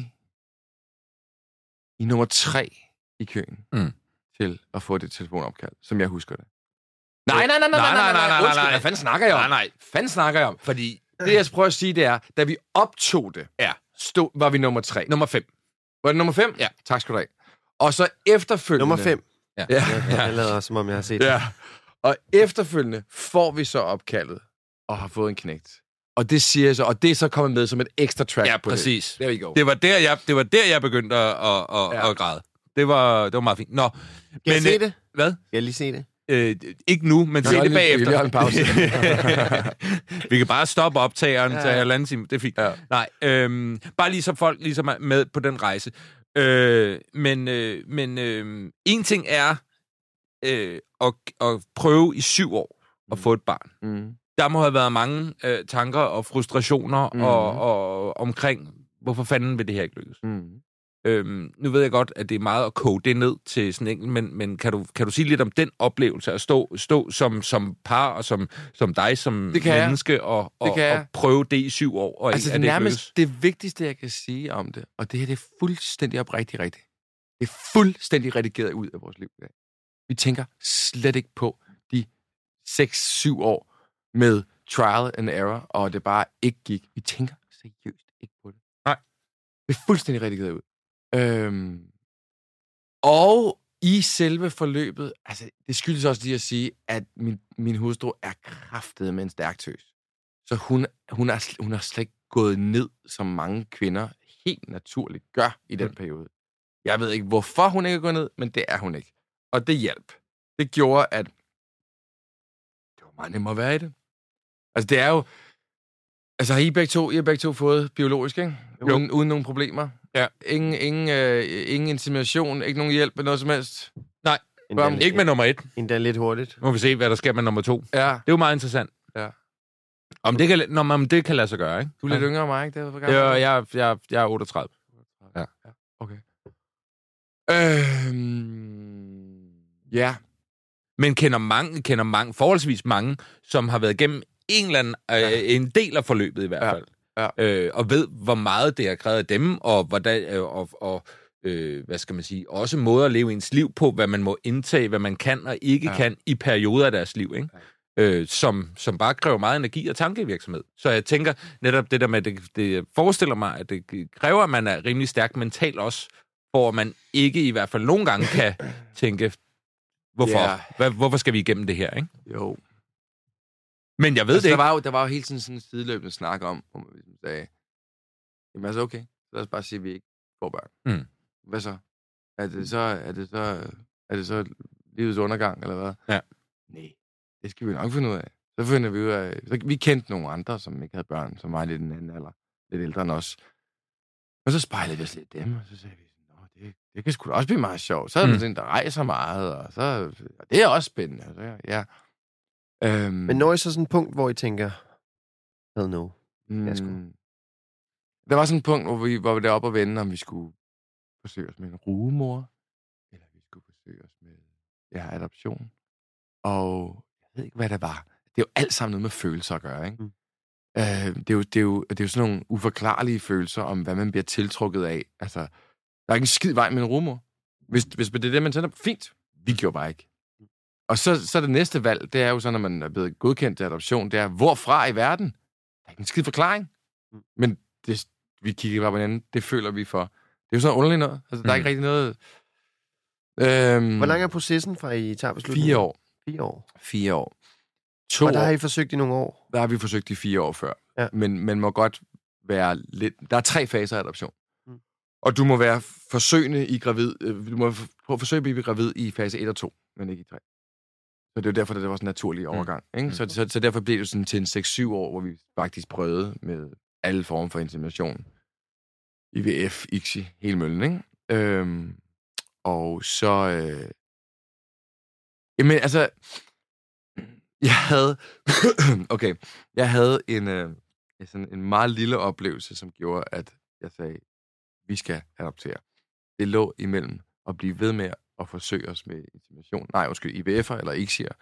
i nummer tre i køen mm. til at få det telefonopkald, som jeg husker det. Nej, nej, nej, nej, nej, nej, nej, nej, nej, nej. Hvad fanden snakker jeg om? Nej, nej. Fanden snakker jeg om? Fordi det, jeg prøver at sige, det er, da vi optog det, ja. stod, var vi nummer tre. Nummer fem. Var det nummer fem? Ja. Tak skal du have. Og så efterfølgende... Nummer fem. Ja. ja. ja. Jeg lader som om, jeg har set ja. det. Og efterfølgende får vi så opkaldet og har fået en knægt. Og det siger jeg så, og det er så kommet med som et ekstra track ja, på præcis. det. Det. Det var der, jeg, det var der, jeg begyndte at, at, at, ja. at græde. Det var, det var meget fint. Nå, kan men, jeg se det? Hvad? Kan jeg lige se det? Øh, ikke nu, men se det bagefter. Vi, en pause. Vi kan bare stoppe optageren ja. til halvanden time. Det er fint. Ja. Nej, øhm, bare lige så folk ligesom er med på den rejse. Øh, men øh, men øh, en ting er øh, at, at prøve i syv år at få et barn. Mm. Der må have været mange øh, tanker og frustrationer mm. og, og omkring, hvorfor fanden vil det her ikke lykkes? Mm. Øhm, nu ved jeg godt, at det er meget at koge det ned til sådan enkelt, men, men kan, du, kan du sige lidt om den oplevelse at stå, stå som, som par og som, som dig som menneske og, og, og prøve det i syv år? Og altså er det nærmest det vigtigste, jeg kan sige om det, og det her det er fuldstændig oprigtigt rigtigt. Det er fuldstændig redigeret ud af vores liv i dag. Vi tænker slet ikke på de seks syv år med trial and error, og det bare ikke gik. Vi tænker seriøst ikke på det. Nej. Det er fuldstændig redigeret ud. Øhm, og i selve forløbet, altså det skyldes også lige at sige, at min, min hustru er kraftet med en stærk tøs. Så hun, hun, er, hun er slet ikke gået ned, som mange kvinder helt naturligt gør i den mm. periode. Jeg ved ikke, hvorfor hun ikke er gået ned, men det er hun ikke. Og det hjalp. Det gjorde, at det var meget nemmere at være i det. Altså det er jo, altså har I begge to, I har begge to fået biologisk, ikke? Uden, uden nogen problemer. Ja. Ingen, ingen, øh, ingen insemination, ikke nogen hjælp eller noget som helst. Nej, endda, ikke med nummer et. Endda lidt hurtigt. Nu må vi se, hvad der sker med nummer to. Ja. Det er jo meget interessant. Ja. Om det kan, når man, det kan lade sig gøre, ikke? Du er lidt ja. yngre end mig, ikke? Det er, det er, jeg, jeg, jeg er otteogtredive. Ja. Ja. Okay. Øhm, ja. Men kender mange, kender mange, forholdsvis mange, som har været igennem en eller anden, øh, ja. en del af forløbet i hvert fald. Ja. Øh, og ved, hvor meget det har krævet af dem, og hvordan, øh, og, og øh, hvad skal man sige, også måder at leve ens liv på, hvad man må indtage, hvad man kan og ikke ja. kan i perioder af deres liv, ikke? Ja. Øh, som, som bare kræver meget energi og tankevirksomhed. Så jeg tænker netop det der med, det, det forestiller mig, at det kræver, at man er rimelig stærk mentalt også, for at man ikke i hvert fald nogle gange kan tænke, hvorfor? Yeah. Hvad, hvorfor skal vi igennem det her, ikke? Jo. Men jeg ved altså, det ikke. Der var jo, der var jo hele tiden sådan en sideløbende snak om, hvor man sagde, jamen altså okay, så lad os bare sige, at vi ikke får børn. Mm. Hvad så? Er det så, er det så, er det så livets undergang, eller hvad? Ja. Nej, det skal vi nok finde ud af. Så finder vi ud af, så vi kendte nogle andre, som ikke havde børn, som var lidt den anden alder, lidt ældre end os. Og så spejlede vi os lidt dem, og så sagde vi, det, det kan sgu da også blive meget sjovt. Så er der mm. sådan, der rejser meget, og så og det er også spændende. Så, ja. Øhm, Men når I så sådan et punkt, hvor I tænker, hell no, mm, jeg der var sådan et punkt, hvor vi var deroppe og vende, om vi skulle forsøge os med en rugemor, eller vi skulle forsøge os med ja, adoption. Og jeg ved ikke, hvad det var. Det er jo alt sammen noget med følelser at gøre, ikke? Mm. Øh, det, er jo, det, er jo, det er jo sådan nogle uforklarlige følelser om, hvad man bliver tiltrukket af. Altså, Der er ikke en skid vej med en rumor. Hvis, hvis det er det, man tænder, fint. Vi gjorde bare ikke. Og så, så det næste valg, det er jo så, når man er blevet godkendt til adoption, det er, hvorfra i verden? Der er ikke en skid forklaring. Men det, vi kigger bare på hinanden, det føler vi for. Det er jo sådan underligt noget. Altså, der er mm. ikke rigtig noget... Øhm, Hvor lang er processen fra, I tager beslutningen? Fire år. Fire år? Fire år. To og der år. har I forsøgt i nogle år? Der har vi forsøgt i fire år før. Ja. Men man må godt være lidt... Der er tre faser af adoption. Mm. Og du må være forsøgende i gravid... Du må prøve at forsøge at blive gravid i fase et og to, men ikke i tre. Så det er jo derfor, det var sådan en naturlig overgang. Mm. Ikke? Mm. Så, så, så derfor blev det sådan til en seks syv år, hvor vi faktisk prøvede med alle former for insemination. I V F, I C S I, hele møllen, ikke? Øhm, og så... Øh... Jamen, altså... Jeg havde... okay. Jeg havde en, øh, sådan en meget lille oplevelse, som gjorde, at jeg sagde, vi skal adoptere. Det lå imellem at blive ved med at forsøge os med insemination. Nej, undskyld, I V F'er eller I C S I'er.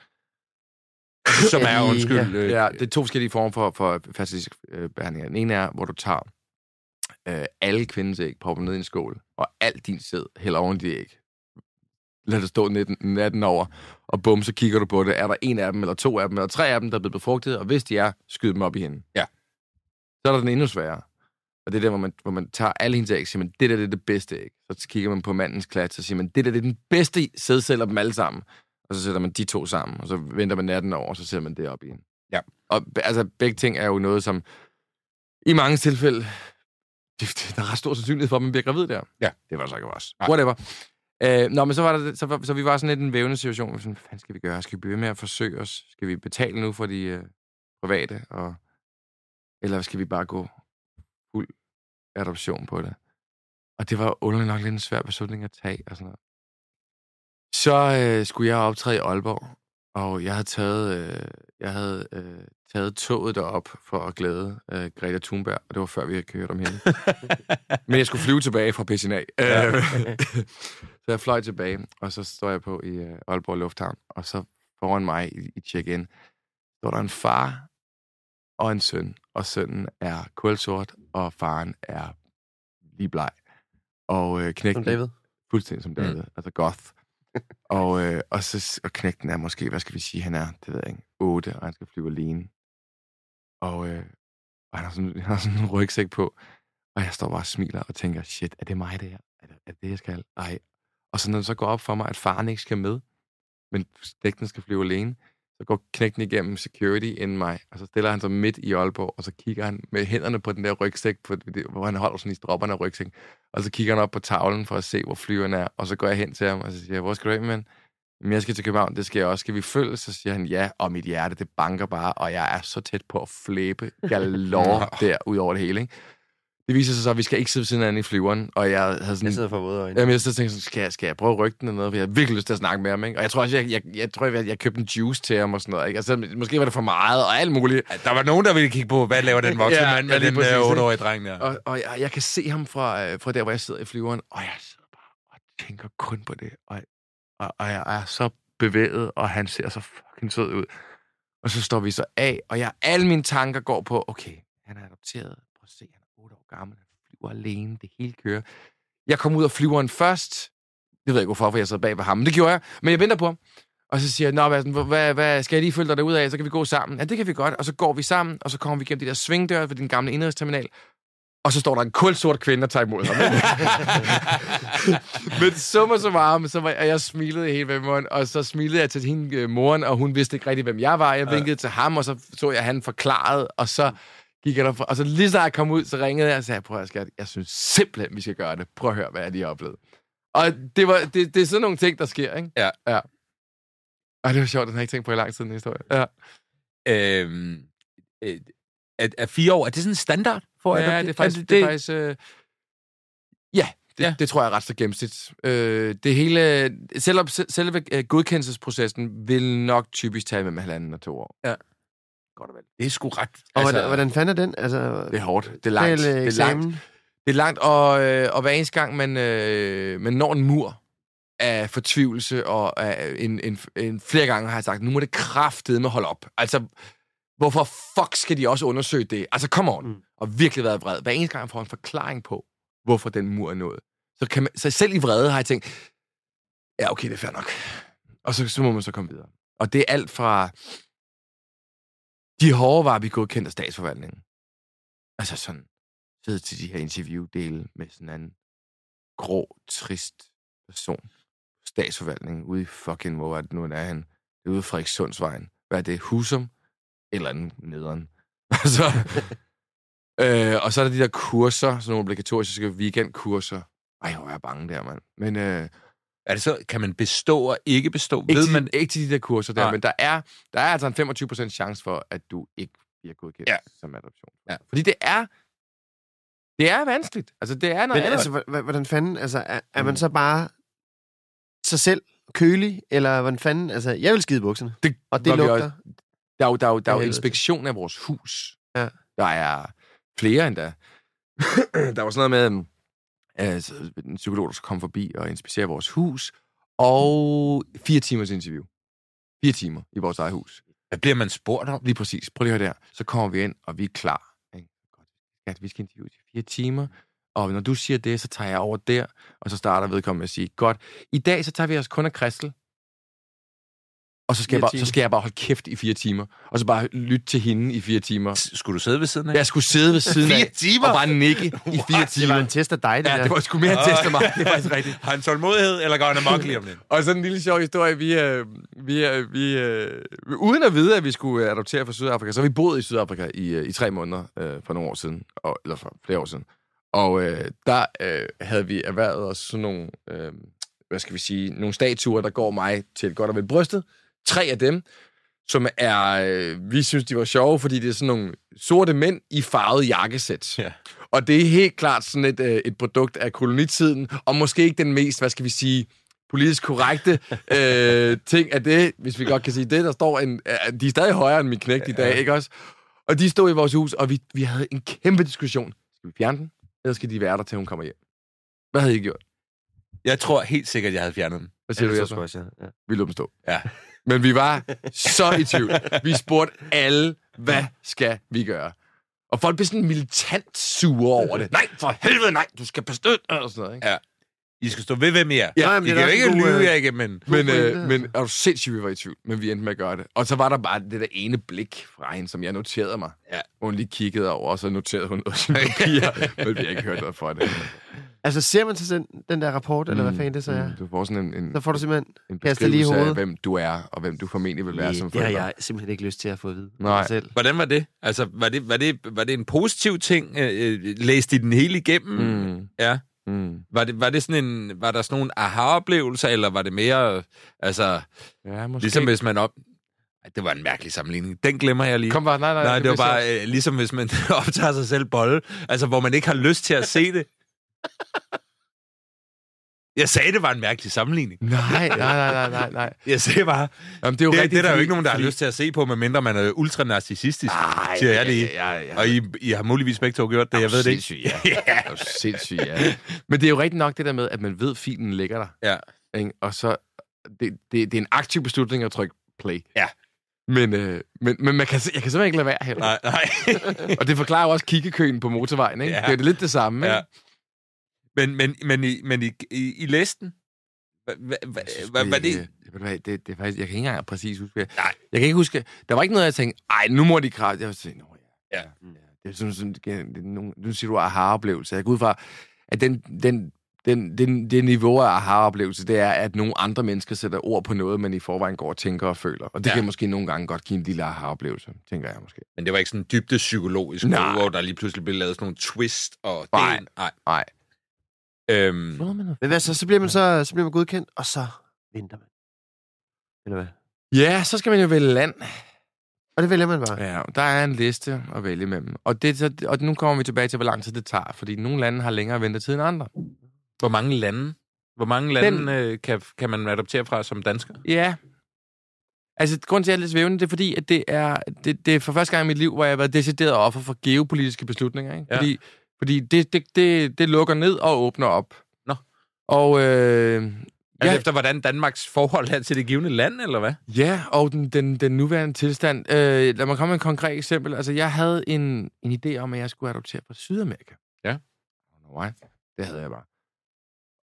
Som er, undskyld... Øh, ja, det er to forskellige former for, for fertilitetsbehandlinger. Den ene er, hvor du tager øh, alle kvindens æg, propper ned i en skål, og alt din sæd hælder oven i de æg. Lad det stå natten over, og bum, så kigger du på det. Er der en af dem, eller to af dem, eller tre af dem, der er blevet befrugtet, og hvis de er, skyd dem op i hende. Ja. Så er der den endnu sværere. Og det er der, hvor man, hvor man tager alle hendes æg, og siger man, det der det er det bedste æg. Så kigger man på mandens klat, så siger man, det der det er den bedste sædceller af dem alle sammen. Og så sætter man de to sammen, og så venter man natten over, og så sætter man det op i hende. Ja. Og altså, begge ting er jo noget, som i mange tilfælde, det, der er ret stor sandsynlighed for, at man bliver gravid der. Ja. Det var så ikke også. Whatever. Uh, nå, men så var der, så, så vi var sådan lidt en vævende situation. Sådan, hvad fanden skal vi gøre? Skal vi blive med at forsøge os? Skal vi betale nu for de uh, private? Og, eller skal vi bare gå fuld adoption på det? Og det var underligt nok lidt en svær beslutning at tage. Og sådan noget. Så uh, skulle jeg optræde i Aalborg, og jeg havde taget, uh, jeg havde, uh, taget toget derop for at glæde uh, Greta Thunberg, og det var før vi havde kørt om hende. Men jeg skulle flyve tilbage fra Pessina. Ja. Så jeg fløj tilbage, og så står jeg på i uh, Aalborg Lufthavn, og så foran mig i, i check-in, står der en far og en søn, og sønnen er kulsort, og faren er lige bleg. Og uh, knægten... Som David? Fuldstændig som David, mm. altså goth. og, øh, og, så, og knægten er måske, hvad skal vi sige, han er, det ved jeg ikke, otte, og han skal flyve alene. Og, øh, og han, har sådan, han har sådan en rygsæk på, og jeg står bare og smiler og tænker, shit, er det mig det her? Er det, er det, jeg skal? Ej. Og så når det så går op for mig, at faren ikke skal med, men knægten skal flyve alene, så går knægten igennem security inden mig, og så stiller han sig midt i Aalborg, og så kigger han med hænderne på den der rygsæk, på, hvor han holder sådan i stropperne af rygsæk, og så kigger han op på tavlen for at se, hvor flyveren er, og så går jeg hen til ham, og så siger jeg, hvor skal du hen, mand? Jamen, jeg skal til København, det skal jeg også. Skal vi følge? Så siger han ja, og mit hjerte, det banker bare, og jeg er så tæt på at flæbe galore der ud over det hele, ikke? Det viser sig så, at vi skal ikke sidde ved siden af i flyveren, og jeg havde sådan... Jeg sidder for våde øjne. Jamen, jeg så tænkte sådan, skal jeg, skal jeg prøve at rykke den eller noget? For jeg har virkelig lyst til at snakke med ham, ikke? Og jeg tror også, jeg, jeg, jeg, tror, jeg, jeg købte en juice til ham og sådan noget, ikke? Altså, måske var det for meget og alt muligt. Der var nogen, der ville kigge på, hvad laver den voksne ja, mand med den otteårige dreng der? Og, og jeg, jeg kan se ham fra, fra der, hvor jeg sidder i flyveren, og jeg sidder bare og tænker kun på det. Og, og, og jeg er så bevæget, og han ser så fucking sød ud. Og så står vi så af, og jeg, alle mine tanker går på, okay, han er adopteret. Prøv at se, han er otte år gammel. Flyver alene, det hele kører. Jeg kom ud af flyveren først. Det ved jeg ikke, hvorfor, for jeg sad bag ved ham. Men det gjorde jeg. Men jeg venter på ham. Og så siger jeg, nå, hvad, hvad, hvad skal jeg lige følge dig derud af? Så kan vi gå sammen. Ja, det kan vi godt. Og så går vi sammen, og så kommer vi gennem de der svingdøre ved den gamle indrigsterminal. Og så står der en kulsort kvinde og tager imod ham. Men summa summarum, så var jeg, jeg smilede hele ved munden, og så smilede jeg til hende moren, og hun vidste ikke rigtig, hvem jeg var. Jeg vinkede ja. til ham, og så så jeg, han forklarede, og så gik jeg derfra. Og så lige så jeg kom ud, så ringede jeg og sagde, prøv at skat, jeg synes simpelthen, vi skal gøre det. Prøv at høre, hvad jeg lige har oplevet. Og det, var, det, det er sådan nogle ting, der sker, ikke? Ja. ja. Og det var sjovt, den har jeg ikke tænkt på i lang tid, den historie. Ja. Øhm, øh, er, er fire år, er det sådan en standard? For ja, at det er faktisk... Det, det er faktisk øh, ja, det, ja, det tror jeg er ret så gennemsnit. Øh, det hele... Selvom, selve øh, godkendelsesprocessen vil nok typisk tage mellem halvanden og to år. Ja. Godt og vel. Det er sgu ret... Og altså, hvordan, hvordan fanden er den? Altså, det er hårdt. Det er langt. Det er langt. Det er langt, og, øh, og hver eneste gang, man, øh, man når en mur af fortvivlelse, og af en, en, en, flere gange har jeg sagt, nu må det kraftedeme holde op. Altså... Hvorfor fuck skal de også undersøge det? Altså, come on. Mm. Og virkelig været vred. Hver eneste gang, jeg får en forklaring på, hvorfor den mur er nået, Så, kan man, så selv i vrede har jeg tænkt, ja, okay, det er fair nok. Og så, så må man så komme videre. Og det er alt fra de hårde var vi godkendt af statsforvaltningen. Altså sådan, sidde til de her interviewdele med sådan en grå, trist person. Statsforvaltningen ude i fucking, hvor er det nu, er han? Det er ude i Frederikssundsvejen. Hvad er det? Husum? Eller en nederen. Altså, øh, og så er der de der kurser, sådan nogle obligatoriske weekendkurser. Ej, hvor er jeg bange der, mand. Men øh, er det så, kan man bestå og ikke bestå? Ikke, Ved til, man... ikke til de der kurser der, Nej. men der er, der er altså en femogtyve procent chance for, at du ikke bliver godkendt ja. som adoption. Ja. Fordi det er, det er vanskeligt. Altså, det er noget Men altså, hvordan fanden, altså, er, er man så bare sig selv kølig, eller hvordan fanden, altså, jeg vil skide i bukserne, det, og det lugter. Også, der er jo, der er jo, der er jo inspektion af vores hus. Ja. Der er flere endda. Der var sådan noget med, altså, en psykolog, der skal komme forbi og inspicere vores hus, og fire timers interview. Fire timer i vores eget hus. Hvad bliver man spurgt om? Lige præcis. Prøv lige at høre der. Så kommer vi ind, og vi er klar. Godt, vi skal interviewe i fire timer, og når du siger det, så tager jeg over der, og så starter vedkommende med at sige, godt, i dag så tager vi os kun af Kristel, og så skal, jeg bare, så skal jeg bare holde kæft i fire timer, og så bare lytte til hende i fire timer. Skulle du sidde ved siden af? Jeg skulle sidde ved siden af, timer? og bare nikke i fire What? timer. Det var en test af dig, det ja, der. det var sgu mere en test af mig. Det er faktisk rigtigt. Har han tålmodighed, eller går han amok lige om det? Og sådan en lille sjov historie. Vi, øh, vi, øh, vi, øh, uden at vide, at vi skulle adoptere fra Sydafrika, så har vi boet i Sydafrika i, øh, i tre måneder øh, for nogle år siden, og, eller for flere år siden. Og øh, der øh, havde vi erhvervet os sådan nogle, øh, hvad skal vi sige, nogle statuer, der går mig til godt og vel brystet. Tre af dem, som er, øh, vi synes, de var sjove, fordi det er sådan nogle sorte mænd i farvet jakkesæt. Ja. Og det er helt klart sådan et, øh, et produkt af kolonitiden, og måske ikke den mest, hvad skal vi sige, politisk korrekte øh, ting af det, hvis vi godt kan sige det. Der står en, øh, de er stadig højere end min knægt i dag, ikke også? Og de stod i vores hus, og vi, vi havde en kæmpe diskussion. Skal vi fjerne den, eller skal de være der, til hun kommer hjem? Hvad havde I gjort? Jeg tror helt sikkert, jeg havde fjernet den. Hvad siger ja, du, også, ja. Vi lå dem stå. Ja. Men vi var så i tvivl. Vi spurgte alle, hvad skal vi gøre? Og folk blev sådan militant sure over det. Nej, for helvede, nej, du skal bestøtte, og sådan noget, ikke? Ja. I skal stå ved, hvem I er. Ja, I kan jo ikke lyve jer igennem, men... Men, øh, men er du sindssygt, vi var i tvivl, men vi endte med at gøre det. Og så var der bare det der ene blik fra hende, som jeg noterede mig. Ja. Hun lige kiggede over, og så noterede hun noget som papirer, men vi har ikke hørt noget fra det. Altså, ser man så den, den der rapport, eller hvad fanden det så er? Mm, du får sådan en, en, så får du simpelthen en kastet lige i hovedet af, hvem du er, og hvem du formentlig vil være Nej, som forælder. Det forælder. har jeg simpelthen ikke lyst til at få at vide. Nej. Selv. Hvordan var det? Altså, var det, var det, var det en positiv ting? Øh, læste I den hele igennem? Mm. Ja. Mm. Var, det, var, det sådan en, var der sådan nogle aha-oplevelser, eller var det mere, altså, ja, måske. ligesom hvis man op... Ej, det var en mærkelig sammenligning. Den glemmer jeg lige. Kom bare, nej, nej. Nej, det, det var bare øh, ligesom hvis man optager sig selv bolle, altså hvor man ikke har lyst til at se det. Jeg sagde, det var en mærkelig sammenligning. Nej, nej, nej, nej, nej. Jeg sagde bare, jamen, det er jo det, rigtigt, det er der fordi, jo ikke nogen, der fordi... har lyst til at se på, medmindre man er ultranarcissistisk, Ej, siger jeg det i. ja, ja, ja. Og I, I har muligvis begge to gjort det, jeg ved det ikke. Ja. Det er jo sindssygt, ja. Men det er jo rigtigt nok det der med, at man ved, at filmen ligger der. Ja. Ikke? Og så, det, det, det er en aktiv beslutning at trykke play. Ja. Men, øh, men, men man kan, jeg kan simpelthen ikke lade være heller. Nej, nej. Og det forklarer jo også kiggekøen på motorvejen, ikke? Ja. Det er lidt det samme, ikke? Ja. Men, men, men, I, men I, I, I læste den? Hvad var det? Det, det, det er faktisk, jeg kan ikke engang præcis huske. Nej. Jeg kan ikke huske, der var ikke noget, jeg tænkte, ej, nu må de kraft. Jeg var sådan, ja. Ja. ja. Det er sådan, sådan det er nogle, nu siger du aha-oplevelse. Jeg går ud fra, at den, den, den, den, det niveau af aha-oplevelse, det er, at nogle andre mennesker sætter ord på noget, man i forvejen går og tænker og føler. Og det ja. kan måske nogle gange godt give en lille aha-oplevelse, tænker jeg måske. Men det var ikke sådan dybde psykologisk, hvor der lige pludselig blev lavet sådan nogle twist og nej. den. Nej, nej. Øhm, Men hvad så? Så bliver man så, så bliver man godkendt, og så venter man. Eller hvad? Ja, så skal man jo vælge land. Og det vælger man bare? Ja, der er en liste at vælge mellem. Og, det, så, og nu kommer vi tilbage til, hvor lang tid det tager, fordi nogle lande har længere ventetid end andre. Hvor mange lande? Hvor mange lande Den, øh, kan, kan man adoptere fra som dansker? Ja. Altså, grunden til, at jeg er lidt svævende, det er fordi, at det er, det, det er for første gang i mit liv, hvor jeg har været decideret offer for geopolitiske beslutninger. Ikke? Ja. Fordi, fordi det, det, det, det lukker ned og åbner op. Nå. Og... Øh, altså ja, efter hvordan Danmarks forhold er til det givende land, eller hvad? Ja, og den, den, den nuværende tilstand. Øh, lad mig komme med et konkret eksempel. Altså, jeg havde en, en idé om, at jeg skulle adoptere fra Sydamerika. Ja. Right. Det havde jeg bare.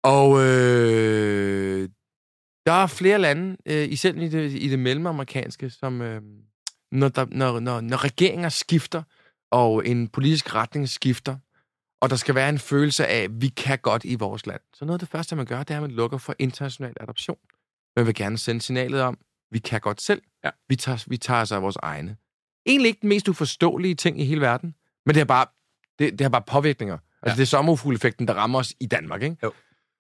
Og øh, der er flere lande, øh, især i det, i det mellemamerikanske, som øh, når, der, når, når, når regeringer skifter, og en politisk retning skifter, og der skal være en følelse af, at vi kan godt i vores land. Så noget af det første, man gør, det er, at man lukker for international adoption. Man vil gerne sende signalet om, vi kan godt selv. Ja. Vi, tager, vi tager os af vores egne. Egentlig ikke den mest uforståelige ting i hele verden, men det er bare, det, det har bare påvirkninger. Altså, ja. Det er sommerfugleffekten, der rammer os i Danmark, ikke? Jo.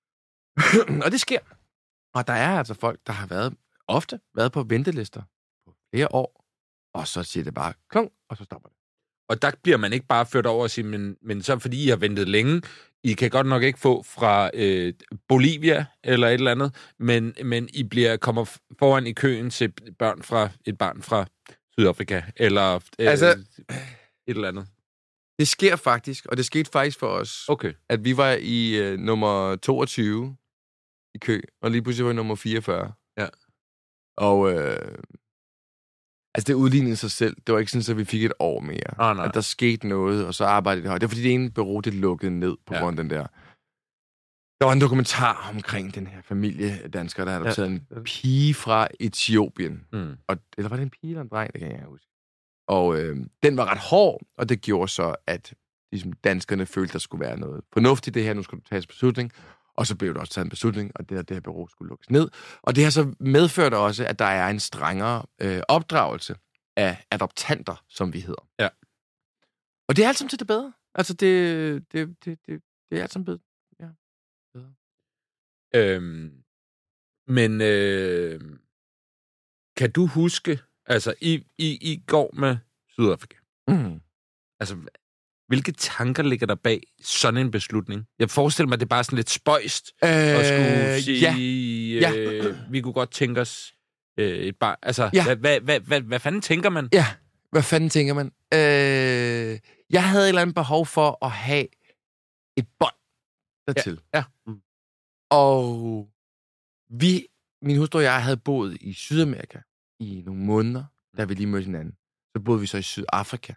Og det sker. Og der er altså folk, der har været ofte været på ventelister på flere år, og så siger det bare klung, og så stopper det. Og der bliver man ikke bare ført over og sige, men, men så fordi I har ventet længe, I kan godt nok ikke få fra øh, Bolivia eller et eller andet, men, men I bliver kommer foran i køen til børn fra et barn fra Sydafrika, eller øh, altså, et eller andet. Det sker faktisk, og det skete faktisk for os, okay. At vi var i øh, nummer toogtyve i kø, og lige pludselig var vi nummer fireogfyrre. Ja. Og øh, altså det udlignede sig selv. Det var ikke sådan, at vi fik et år mere. Oh, nej. At der skete noget, og så arbejdede det højt. Det var fordi det ene bureau, det lukkede ned på ja. grund af den der. Der var en dokumentar omkring den her familie danskere, der havde adopteret ja. en pige fra Etiopien. Mm. Og, eller var det en pige eller en dreng? Det kan jeg ikke huske. Og øh, den var ret hård, og det gjorde så, at ligesom, danskerne følte, der skulle være noget fornuftigt det her. Nu skulle du tage en beslutning. Og så blev der også taget en beslutning, og det her, det her bureau skulle lukkes ned. Og det har så medført også, at der er en strengere øh, opdragelse af adoptanter, som vi hedder. Ja. Og det er alt sammen til det bedre. Altså, det, det, det, det, det er alt sammen bedre. Ja. bedre. Øhm, men øh, kan du huske, altså, I, I, I går med Sydafrika. Mm. Altså, hvilke tanker ligger der bag sådan en beslutning? Jeg forestiller mig, at det er bare sådan lidt spøjst øh, at skulle sige, ja. Øh, vi kunne godt tænke os øh, et barn. Altså, ja. hvad, hvad, hvad, hvad, hvad fanden tænker man? Ja, hvad fanden tænker man? Øh, jeg havde et eller andet behov for at have et bånd dertil. Ja. ja. Mm. Og vi, min hustru og jeg, havde boet i Sydamerika i nogle måneder, da vi lige mødte hinanden. Så boede vi så i Sydafrika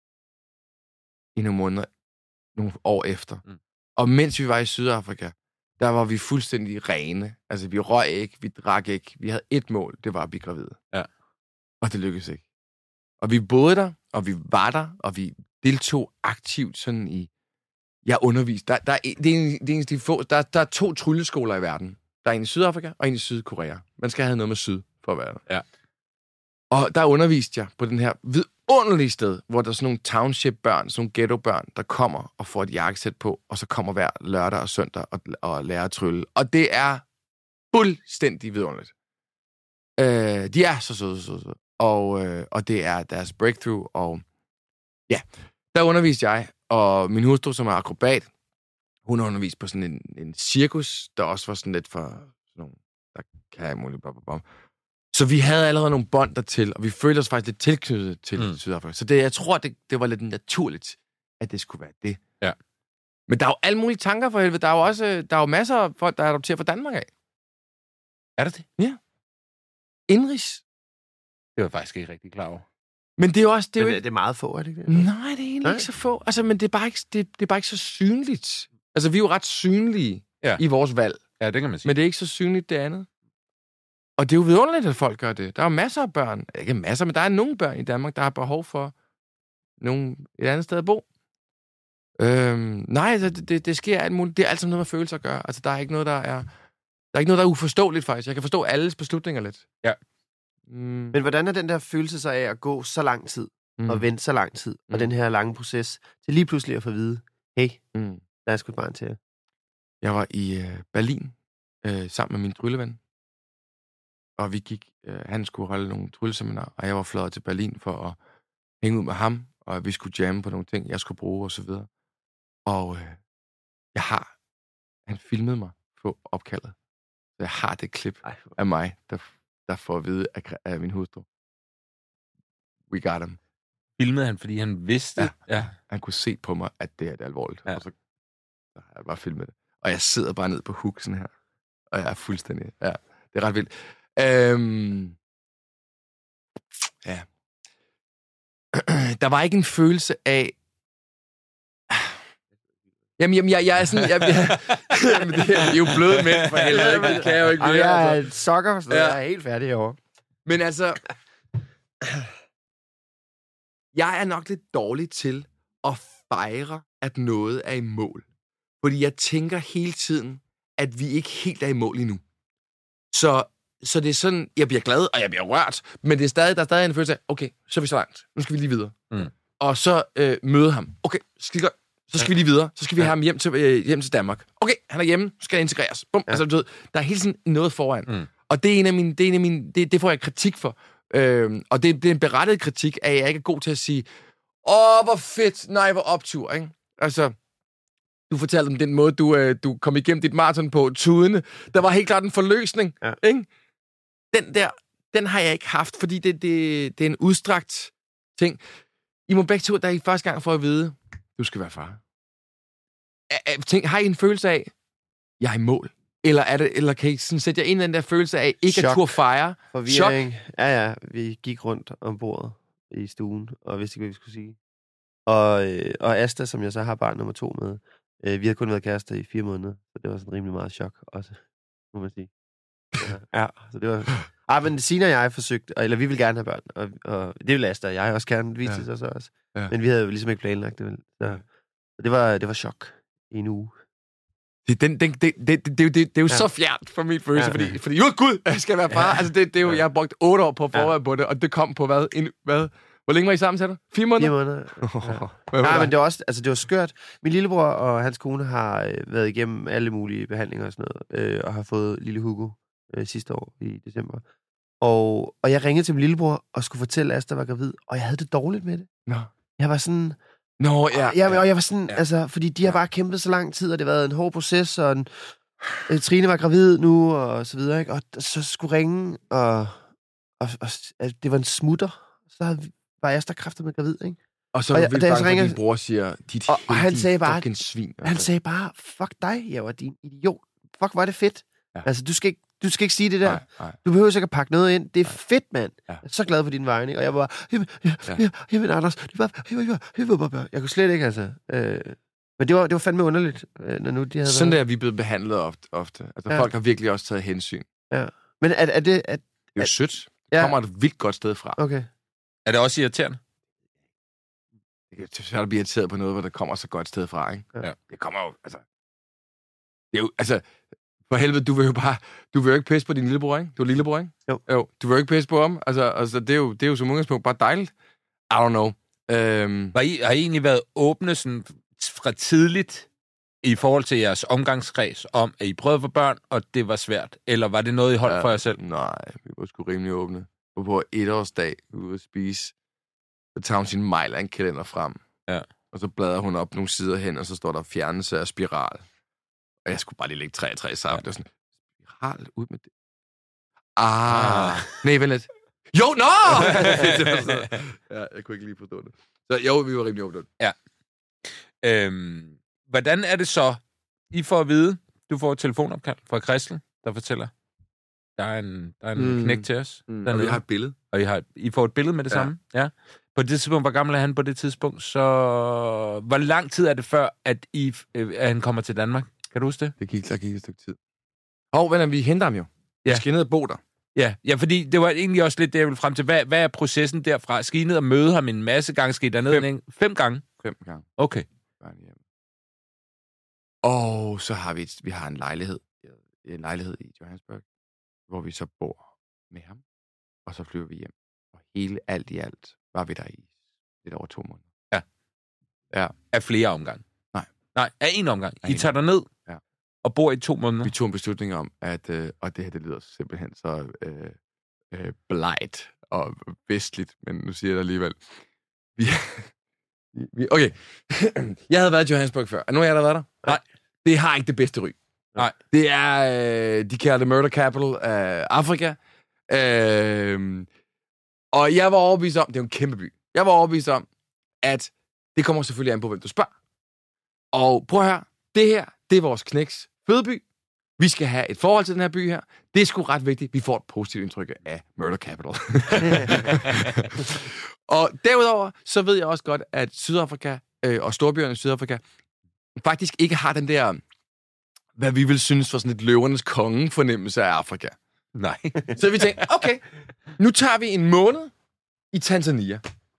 i nogle måneder, nogle år efter. Mm. Og mens vi var i Sydafrika, der var vi fuldstændig rene. Altså, vi røg ikke, vi drak ikke. Vi havde et mål, det var at blive gravide. Ja. Og det lykkedes ikke. Og vi boede der, og vi var der, og vi deltog aktivt sådan i... Jeg underviste. Der, der, det er en, det er en, de få, der, der er to trylleskoler i verden. Der er en i Sydafrika, og en i Sydkorea. Man skal have noget med syd for at være der. Ja. Og der underviste jeg på den her vidunderlige sted, hvor der er sådan nogle township-børn, sådan nogle ghetto-børn, der kommer og får et jakkesæt på, og så kommer hver lørdag og søndag og, og lærer at trylle. Og det er fuldstændig vidunderligt. Øh, de er så søde, så søde, søde. Og, øh, og det er deres breakthrough, og ja, der underviste jeg, og min hustru, som er akrobat, hun har undervist på sådan en, en cirkus, der også var sådan lidt for sådan nogle, der kan jeg muligt bare. Så vi havde allerede nogle bånd dertil, og vi følte os faktisk lidt tilknyttet til mm. Sydafrika. Så det, jeg tror, det, det var lidt naturligt, at det skulle være det. Ja. Men der er jo alle mulige tanker for helvede. Der er jo også der er jo masser af folk, der er adopteret fra Danmark af. Er der det? Ja. Indrigs. Det var faktisk ikke rigtig klar over. Men det er jo også... Det er, men jo ikke... det er meget få, er det ikke det? Nej, det er egentlig Nej. ikke så få. Altså, men det er, bare ikke, det, det er bare ikke så synligt. Altså, vi er jo ret synlige ja. i vores valg. Ja, det kan man sige. Men det er ikke så synligt det andet. Og det er jo vidunderligt, at folk gør det. Der er jo masser af børn. Ikke masser, men der er nogle børn i Danmark, der har behov for nogen et andet sted at bo. Øhm, nej, det, det, det sker alt muligt. Det er altid noget med følelser at gøre. Altså, der er ikke noget, der er... Der er ikke noget, der er uforståeligt, faktisk. Jeg kan forstå alles beslutninger lidt. Ja. Mm. Men hvordan er den der følelse så af at gå så lang tid, mm. og vente så lang tid, mm. og den her lange proces, til lige pludselig at få at vide, hey, mm. der er sgu et barn til jer? Jeg var i øh, Berlin øh, sammen med min trylleven. Og vi gik, øh, han skulle holde nogle trylleseminarer, og jeg var fløjet til Berlin for at hænge ud med ham, og vi skulle jamme på nogle ting, jeg skulle bruge, og så videre. Og øh, jeg har, han filmede mig på opkaldet. Så jeg har det klip Ej, af mig, der, der får at vide af, af min hustru. We got him. Filmede han, fordi han vidste? Ja. ja. Han kunne se på mig, at det er det alvorligt. Ja. Og så, så har jeg bare filmet det. Og jeg sidder bare ned på hooksen her. Og jeg er fuldstændig... Ja, det er ret vildt. Øhm, ja. Der var ikke en følelse af... Jamen, jamen jeg, jeg er sådan... Jeg, jeg, jamen, det er jo bløde mænd for helvede, ikke? Det kan jeg jo ikke mere. Jeg er altså. et sokker, så ja. Jeg er helt færdig herovre. Men altså... Jeg er nok lidt dårlig til at fejre, at noget er i mål. Fordi jeg tænker hele tiden, at vi ikke helt er i mål endnu. Så, så det er sådan, jeg bliver glad, og jeg bliver rørt, men det er stadig, der er stadig en følelse af, okay, så er vi så langt. Nu skal vi lige videre. Mm. Og så øh, møde ham. Okay, skal vi, så skal ja. vi lige videre. Så skal vi ja. have ham hjem til, øh, hjem til Danmark. Okay, han er hjemme, skal integreres. Bum. Ja. Altså, du ved, der er hele tiden noget foran. Mm. Og det er en af mine, det, er en af mine, det, det får jeg kritik for. Øh, og det, det er en berettiget kritik, at jeg ikke er god til at sige, åh, hvor fedt, nej, hvor optur, ikke? Altså... Du fortalte om den måde, du, øh, du kom igennem dit maraton på, tudene. Der var helt klart en forløsning, ja. Ikke? Den der, den har jeg ikke haft, fordi det, det, det er en udstrakt ting. I må begge to, der I første gang får at vide, du skal være far. Æ, tænk, har I en følelse af, jeg er i mål? Eller, er det, eller kan I sådan sætte jer ind i den der følelse af, ikke Chok. At turde fejre? Forvirring. Chok. Ja, ja. Vi gik rundt om bordet i stuen, og vidste ikke, hvad vi skulle sige. Og, øh, og Asta, som jeg så har barn nummer to med, øh, vi havde kun været kærester i fire måneder, så det var sådan rimelig meget chok også, må man sige. Ja, ja så det var... Ah, men Signe og jeg forsøgte, eller vi vil gerne have børn, og, og det vil Asta og jeg også gerne, vise ja. sig så også. Ja. Men vi havde jo ligesom ikke planlagt det. Så, så det var, det var chok i en uge. Det, den, den, det, det, det, det, det, det er jo ja. så fjernt for min følelse, ja. fordi, fordi jo, gud, jeg skal være far. Ja. Altså, det, det er jo, jeg har brugt otte år på at forberede ja. på det, og det kom på hvad? En, hvad? Hvor længe var I sammen, sagde du? Fire måneder? Fire måneder. Ja. Nej, men det var også, altså det var skørt. Min lillebror og hans kone har øh, været igennem alle mulige behandlinger og sådan noget, øh, og har fået lille Hugo øh, sidste år i december. Og, og jeg ringede til min lillebror og skulle fortælle, at Asta var gravid, og jeg havde det dårligt med det. Nå. Jeg var sådan... Nå, ja. Og jeg, og jeg var sådan, ja. altså, fordi de har bare kæmpet så lang tid, og det har været en hård proces, og en, øh, Trine var gravid nu, og så videre, ikke? Og så skulle ringe, og, og, og, og det var en smutter, så havde var Asta kræftet med gravid, ikke? Og så og jeg, vildt bange, ringer, din bror siger, dit og, og han sagde bare, fucking svin. Altså. Han sagde bare, fuck dig, jeg var din idiot. Fuck, var det fedt. Ja. Altså, du skal, ikke, du skal ikke sige det der. Nej, nej. Du behøver ikke at pakke noget ind. Det er nej. fedt, mand. Ja. Jeg er så glad for din vegne, ikke? Og jeg var bare, jamen, jamen, jamen, Anders, det var, jamen, jamen, jeg kunne slet ikke, altså. Øh, men det var, det var fandme underligt, når nu de havde sådan været. Der er vi blevet behandlet ofte. ofte. Altså, ja. folk har virkelig også taget hensyn. Ja. Men er, er det... Er, det er jo sødt. Ja. Kommer et vildt godt sted fra. Okay. Er det også irriterende? Det er svært at blive irriteret på noget, hvor der kommer så godt sted fra, ikke? Ja. Det kommer jo, altså... Det er jo, altså... For helvede, du vil jo bare... Du vil jo ikke pisse på din lillebror, ikke? Du er lillebror, ikke? Jo. Jo. Du vil jo ikke pisse på ham. Altså, altså det, er jo, det er jo som udgangspunkt bare dejligt. I don't know. Øhm... Var I, har I egentlig været åbne sådan fra tidligt i forhold til jeres omgangskreds om, at I prøvede for børn, og det var svært? Eller var det noget, I holdt ja, for jer selv? Nej, vi var sgu rimelig åbne. Og på etårsdag, vi var ude at spise, så tager hun sin Mejland-kalender frem. Ja. Og så bladrer hun op nogle sider hen, og så står der fjernelse af spiral. Og jeg skulle bare lige lægge tre og tre sammen. Ja. Det var sådan, spiral, ud med det. Ah, ah. Nej, vel lidt. Jo, nå! Ja, jeg kunne ikke lige forstå det. Så jo, vi var rimelig åbne. Ja. Øhm, hvordan er det så, I får at vide, du får et telefonopkald fra Christel, der fortæller, der er en, der er en mm. knæk til os. Mm. Og vi har et billede. Og I, har, I får et billede med det ja. samme? Ja. På det tidspunkt, hvor gammel er han på det tidspunkt? Så hvor lang tid er det før, at, I, at han kommer til Danmark? Kan du huske det? Det gik, der gik et stykke tid. Hov, venner, vi henter ham jo. Ja. Vi skal ned og bo der. Ja, ja, fordi det var egentlig også lidt det, jeg ville frem til. Hvad, hvad er processen derfra? Skal I ned og møde ham en masse gange? Skal I derned? Fem. Fem gange? Fem gange. Okay. Og så har vi, et, vi har en lejlighed. En lejlighed i Johannesburg, hvor vi så bor med ham. Og så flyver vi hjem. Og hele, alt i alt, var vi der i lidt over to måneder. Ja. Ja. Af flere omgange? Nej. Nej, af en omgang. Af I en tager derned ja. og bor i to måneder? Vi tog en beslutning om, at, øh, og det her, det lyder simpelthen så øh, øh, blegt og vestligt, men nu siger jeg det alligevel. Vi, vi, okay. Jeg havde været i Johannesburg før. Er nogen af jer, der har været der? Nej. Det har ikke det bedste ry. Nej. Det er, øh, de kalder det murder capital af Afrika. Øh, og jeg var overbevist om, det er jo en kæmpe by. Jeg var overbevist om, at det kommer selvfølgelig an på, hvem du spørger. Og prøv at høre, det her, det er vores knæks fødeby. Vi skal have et forhold til den her by her. Det er sgu ret vigtigt. Vi får et positivt indtryk af murder capital. Og derudover, så ved jeg også godt, at Sydafrika øh, og storbyerne i Sydafrika, faktisk ikke har den der, hvad vi vil synes for sådan et løvernes konge fornemmelse af Afrika. Nej. Så vi tænkte, okay, nu tager vi en måned i Tanzania.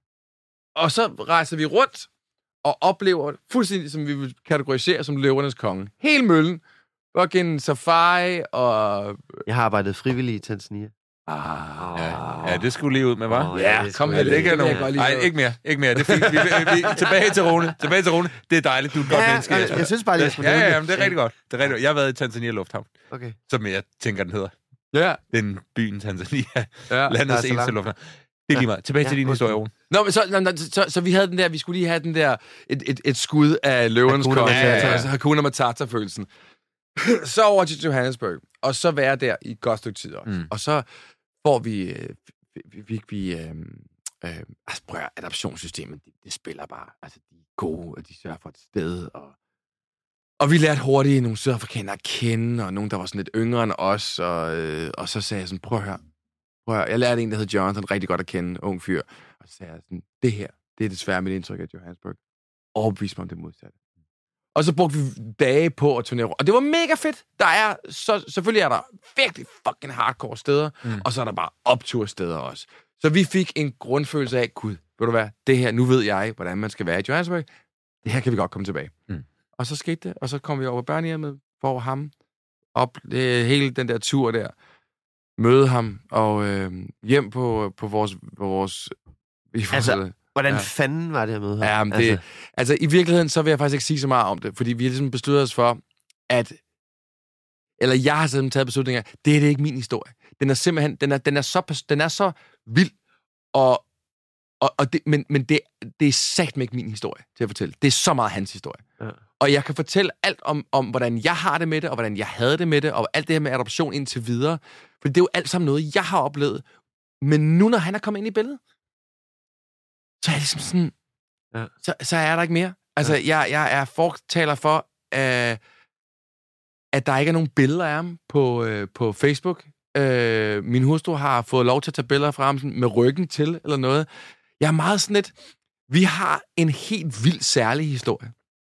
Og så rejser vi rundt og oplever fuldstændig, som vi vil kategorisere som løvernes konge. Hele møllen. Fucking safari og... Jeg har arbejdet frivilligt i Tanzania. Ah, ja, ja, det skulle lige ud med, hva'? Oh, ja, ja, kom her. Det kan nogen. Nej, ikke mere. Ikke mere. Det er fint. Vi, vi, vi, tilbage til Rune. Tilbage til Rune. Det er dejligt. Du er et godt ja, menneske. Jeg, jeg synes bare, det er ja, ja, ja, men det er rigtig godt. Det er rigtig godt. Jeg har været i Tanzania Lufthavn. Okay. Som jeg tænker, den hedder. Ja. Den byen Tanzania. Ja. Landets eneste lufthavn. Det er lige meget. Tilbage ja, til din historie, Rune. Nå, men så, så, så, så vi havde den der, vi skulle lige have den der, et, et, et skud af løvernes konge. Ja, ja, ja. Altså Hakuna Matata-følelsen. Så over til Johannesburg, og så være der i et godt stykke tid også. Mm. Og så får vi, øh, vi, vi, vi øh, øh, altså prøv at adoptionssystemet, det, det spiller bare, altså de er gode, og de sørger for et sted, og, og vi lærte hurtigt nogle sydafrikanere at kende, og nogen, der var sådan lidt yngre end os, og, øh, og så sagde jeg sådan, prøv at høre, prøv at høre, jeg lærte en, der hed Jonathan, rigtig godt at kende, ung fyr, og så sagde jeg sådan, det her, det er desværre mit indtryk af Johannesburg, overbevis mig om det modsatte. Og så brugte vi dage på at turnere. Og det var mega fedt. Der er, så, selvfølgelig er der virkelig fucking hardcore steder, mm. og så er der bare optursteder også. Så vi fik en grundfølelse af, gud, ved du hvad, det her, nu ved jeg, hvordan man skal være i Johannesburg. Det her kan vi godt komme tilbage. Mm. Og så skete det, og så kom vi over på børnehjemmet for ham. Op det, hele den der tur der. Møde ham, og øh, hjem på, på vores... På vores altså, hvordan ja. fanden var det at møde ham? Ja, det, altså. altså, i virkeligheden, så vil jeg faktisk ikke sige så meget om det, fordi vi har ligesom besluttet os for, at... Eller jeg har simpelthen taget beslutninger, det er det ikke min historie. Den er simpelthen... Den er, den er, så, den er så vild, og... og, og det, men men det, det er satme ikke min historie til at fortælle. Det er så meget hans historie. Ja. Og jeg kan fortælle alt om, om, hvordan jeg har det med det, og hvordan jeg havde det med det, og alt det her med adoption indtil videre. For det er jo alt sammen noget, jeg har oplevet. Men nu, når han er kommet ind i billedet, så er det ligesom sådan... Ja. Så, så er der ikke mere. Altså, ja. jeg, jeg er fortaler for, uh, at der ikke er nogen billeder af ham på, uh, på Facebook. Uh, min hustru har fået lov til at tage billeder fra ham sådan, med ryggen til, eller noget. Jeg er meget sådan lidt... Vi har en helt vild særlig historie.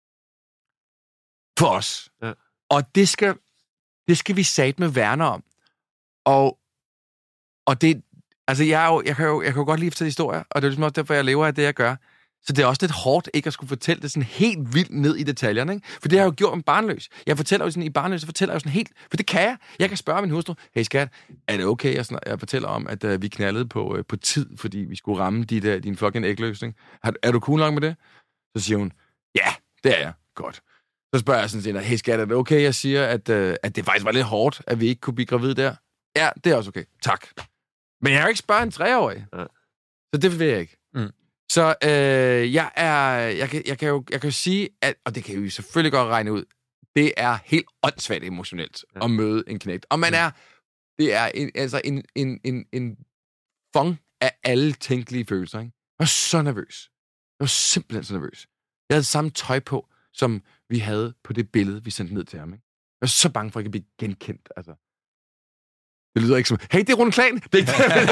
For os. Ja. Og det skal, det skal vi satme værne om. Og, og det... Altså, jeg, er jo, jeg, kan jo, jeg kan jo godt lide at fortælle historier, og det er ligesom også derfor, jeg lever af det, jeg gør. Så det er også lidt hårdt ikke at skulle fortælle det sådan helt vildt ned i detaljerne, ikke? For det har jeg jo gjort med Barnløs. Jeg fortæller jo sådan i Barnløs, så fortæller jeg jo sådan helt... For det kan jeg. Jeg kan spørge min hustru, hey skat, er det okay, jeg, sådan, jeg fortæller om, at uh, vi knaldede på, uh, på tid, fordi vi skulle ramme de der, din fucking ægløsning. Er, er du cool nok med det? Så siger hun, ja, det er jeg. Godt. Så spørger jeg sådan set, hey skat, er det okay, jeg siger, at, uh, at det faktisk var lidt hårdt, at vi ikke kunne blive gravid der? Ja, det er også okay. Tak. Men jeg har jo ikke spørget en treårig. Ja. Så det vil jeg ikke. Mm. Så øh, jeg er... Jeg kan, jeg, kan jo, jeg kan jo sige, at... Og det kan vi selvfølgelig godt regne ud. Det er helt åndssvagt emotionelt ja. at møde en knægt. Og man er... Det er en, altså en, en, en, en fong af alle tænkelige følelser. Ikke? Jeg var så nervøs. Jeg var simpelthen så nervøs. Jeg havde samme tøj på, som vi havde på det billede, vi sendte ned til ham. Ikke? Jeg var så bange for, at jeg kan blive genkendt. Altså... Det lyder ikke som, hey, det er Rune Klan. Det er ikke det.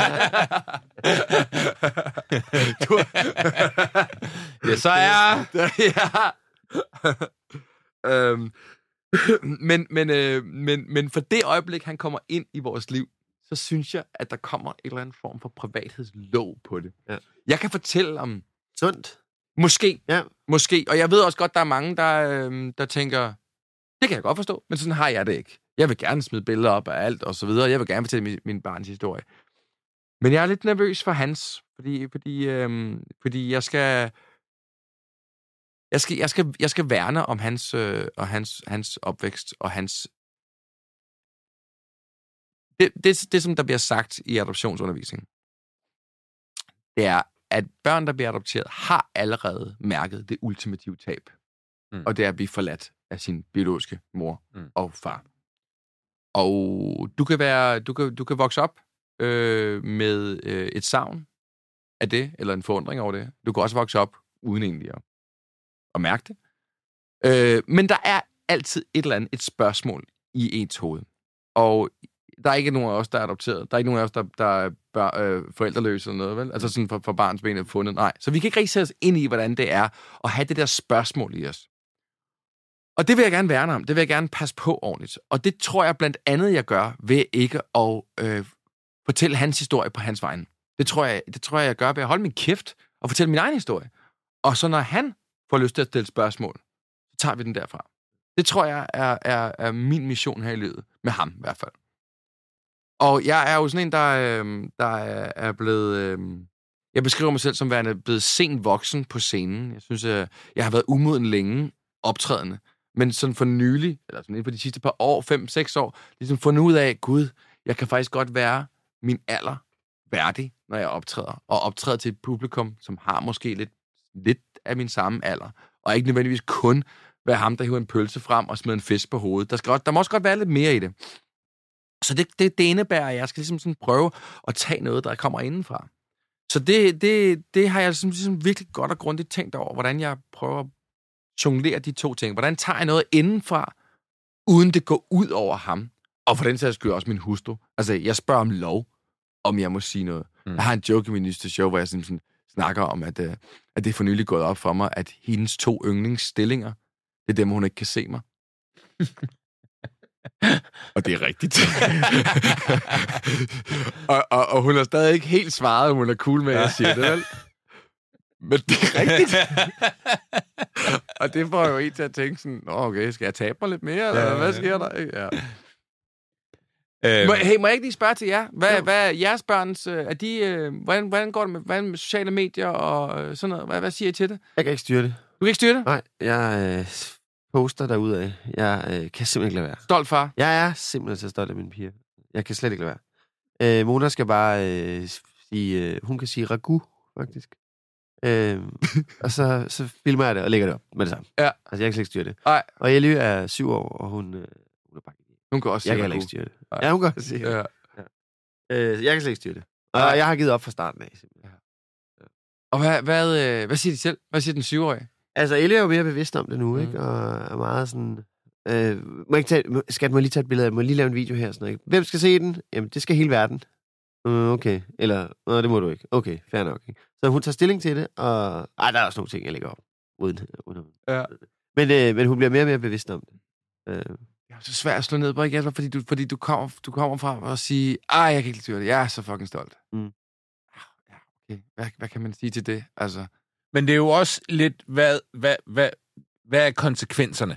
Du... ja, så er... ja. øhm. men, men, øh, men, men for det øjeblik, han kommer ind i vores liv, så synes jeg, at der kommer en eller anden form for privathedslåg på det. Ja. Jeg kan fortælle om... Sundt. Måske. Ja. Måske. Og jeg ved også godt, der er mange, der, øh, der tænker, det kan jeg godt forstå, men sådan har jeg det ikke. Jeg vil gerne smide billeder op af alt, og så videre. Jeg vil gerne fortælle min, min barns historie. Men jeg er lidt nervøs for hans, fordi, fordi, øhm, fordi jeg skal... Jeg skal, jeg skal, jeg skal værne om hans, øh, og hans, hans opvækst, og hans... Det, det, det, som der bliver sagt i adoptionsundervisning, det er, at børn, der bliver adopteret, har allerede mærket det ultimative tab. Mm. Og det er at blive forladt af sin biologiske mor mm. og far. Og du kan være, du kan, du kan vokse op øh, med øh, et savn af det, eller en forundring over det. Du kan også vokse op uden egentlig at, at mærke det. Øh, men der er altid et eller andet, et spørgsmål i ens hoved. Og der er ikke nogen af os, der er adopteret. Der er ikke nogen af os, der, der er bør, øh, forældreløse eller noget, vel? Altså sådan for, for barns ben er fundet. Nej. Så vi kan ikke rigtig sætte os ind i, hvordan det er at have det der spørgsmål i os. Og det vil jeg gerne værne om. Det vil jeg gerne passe på ordentligt. Og det tror jeg blandt andet, jeg gør ved ikke at øh, fortælle hans historie på hans vegne. Det tror jeg, det tror jeg, jeg gør ved at holde min kæft og fortælle min egen historie. Og så når han får lyst til at stille spørgsmål, så tager vi den derfra. Det tror jeg er, er, er min mission her i livet. Med ham i hvert fald. Og jeg er jo sådan en, der, øh, der er blevet... Øh, jeg beskriver mig selv som værende blevet sent voksen på scenen. Jeg synes, jeg, jeg har været umoden længe optrædende. Men sådan for nylig, eller sådan inden for de sidste par år, fem, seks år, ligesom fundet ud af, gud, jeg kan faktisk godt være min alder værdig, når jeg optræder. Og optræder til et publikum, som har måske lidt, lidt af min samme alder. Og ikke nødvendigvis kun være ham, der hiver en pølse frem og smider en fisk på hovedet. Der, skal også, der må også godt være lidt mere i det. Så det, det, det indebærer, at jeg skal ligesom sådan prøve at tage noget, der kommer indenfra. Så det, det, det har jeg ligesom, ligesom virkelig godt og grundigt tænkt over, hvordan jeg prøver at jonglere de to ting. Hvordan tager jeg noget indenfra, uden det går ud over ham? Og for den sags skyld også min hustru. Altså, jeg spørger om lov, om jeg må sige noget. Mm. Jeg har en joke i min nyeste show, hvor jeg sådan snakker om, at, uh, at det er for nylig gået op for mig, at hendes to yndlingsstillinger, det er dem, hun ikke kan se mig. Og det er rigtigt. og, og, og hun har stadig ikke helt svaret, om hun er cool med, at jeg siger det, vel? Men det er rigtigt. Og det får jo en til at tænke sådan, okay, skal jeg tabe mig lidt mere, eller ja, hvad sker der? Ja. Øhm. Må, hey, må jeg ikke lige spørge til jer? Hvad, hvad er jeres børns... Er de, øh, hvordan, hvordan går det med, hvordan med sociale medier og øh, sådan noget? Hvad, hvad siger I til det? Jeg kan ikke styre det. Du kan ikke styre det? Nej, jeg øh, poster derudad. Jeg øh, kan simpelthen ikke lade være. Stolt far? Jeg er simpelthen så stolt af mine piger. Jeg kan slet ikke lade være. Øh, Mona skal bare øh, sige... Øh, hun kan sige ragu, faktisk. Øh, og så, så filmer jeg det og lægger det op med det samme. Ja. Altså, jeg kan slet ikke styre det. Nej. Og Ellie er syv år, og hun, øh, hun er bare... Hun kan også jeg sige kan ikke styre det. Nej. Ja, hun kan også sige det. Ja. Ja. Øh, jeg kan slet ikke styre det. Og Nej. jeg har givet op fra starten af. Ja. Ja. Og hvad, hvad, øh, hvad siger de selv? Hvad siger den syvårige? Altså, Ellie er jo mere bevidst om det nu, mm. ikke? Og er meget sådan... Øh, må jeg ikke tage, skat, må jeg lige tage et billede af det? Må jeg lige lave en video her? Sådan, ikke? Hvem skal se den? Jamen, det skal hele verden. Uh, okay. Eller, uh, det må du ikke. Okay, fair nok. Ikke? Så hun tager stilling til det, og... Ej, der er også nogle ting, jeg lægger op. Uden, uden. Ja. Men, øh, men hun bliver mere og mere bevidst om det. Øh. Det er så svært at slå ned på, ikke? Fordi du, fordi du, kommer, du kommer fra og siger, ej, jeg kan ikke styre det. Jeg er så fucking stolt. Mm. Ja, okay. Hvad, hvad kan man sige til det? Altså... Men det er jo også lidt, hvad, hvad, hvad, hvad er konsekvenserne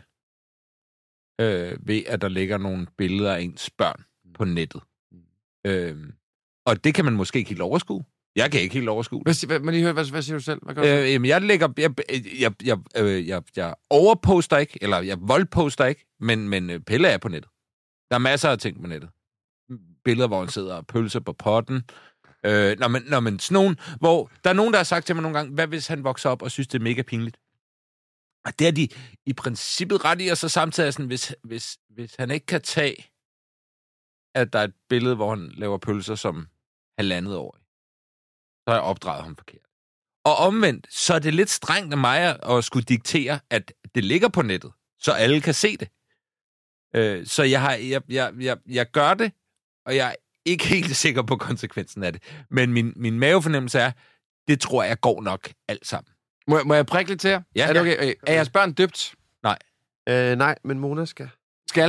øh, ved, at der ligger nogle billeder af ens børn på nettet? Mm. Øh, og det kan man måske ikke helt overskue. Jeg kan ikke helt overskue. Hvad, hvad, men lige hør, hvad, hvad siger du selv? Hvad gør du? Øh, jamen, jeg lægger... Jeg, jeg, jeg, jeg, jeg, jeg overposter ikke, eller jeg voldposter ikke, men, men Pelle er på nettet. Der er masser af ting på nettet. Billeder, hvor han sidder og pølser på potten. Øh, når man, når man sådan nogen, hvor der er nogen, der har sagt til mig nogle gange, hvad hvis han vokser op og synes, det er mega pinligt? Og det er de i princippet ret i, og så samtidig sådan, hvis, hvis, hvis han ikke kan tage, at der er et billede, hvor han laver pølser som halvandet år, så har jeg opdraget ham forkert. Og omvendt, så er det lidt strengt af mig at skulle diktere, at det ligger på nettet, så alle kan se det. Øh, så jeg, har, jeg, jeg, jeg, jeg gør det, og jeg er ikke helt sikker på konsekvensen af det. Men min, min mavefornemmelse er, det tror jeg går nok alt sammen. Må, må jeg prikke lidt til jer? Ja. Er, det okay? Er jeres børn døbt? Nej. Øh, nej, men Mona skal. Skal?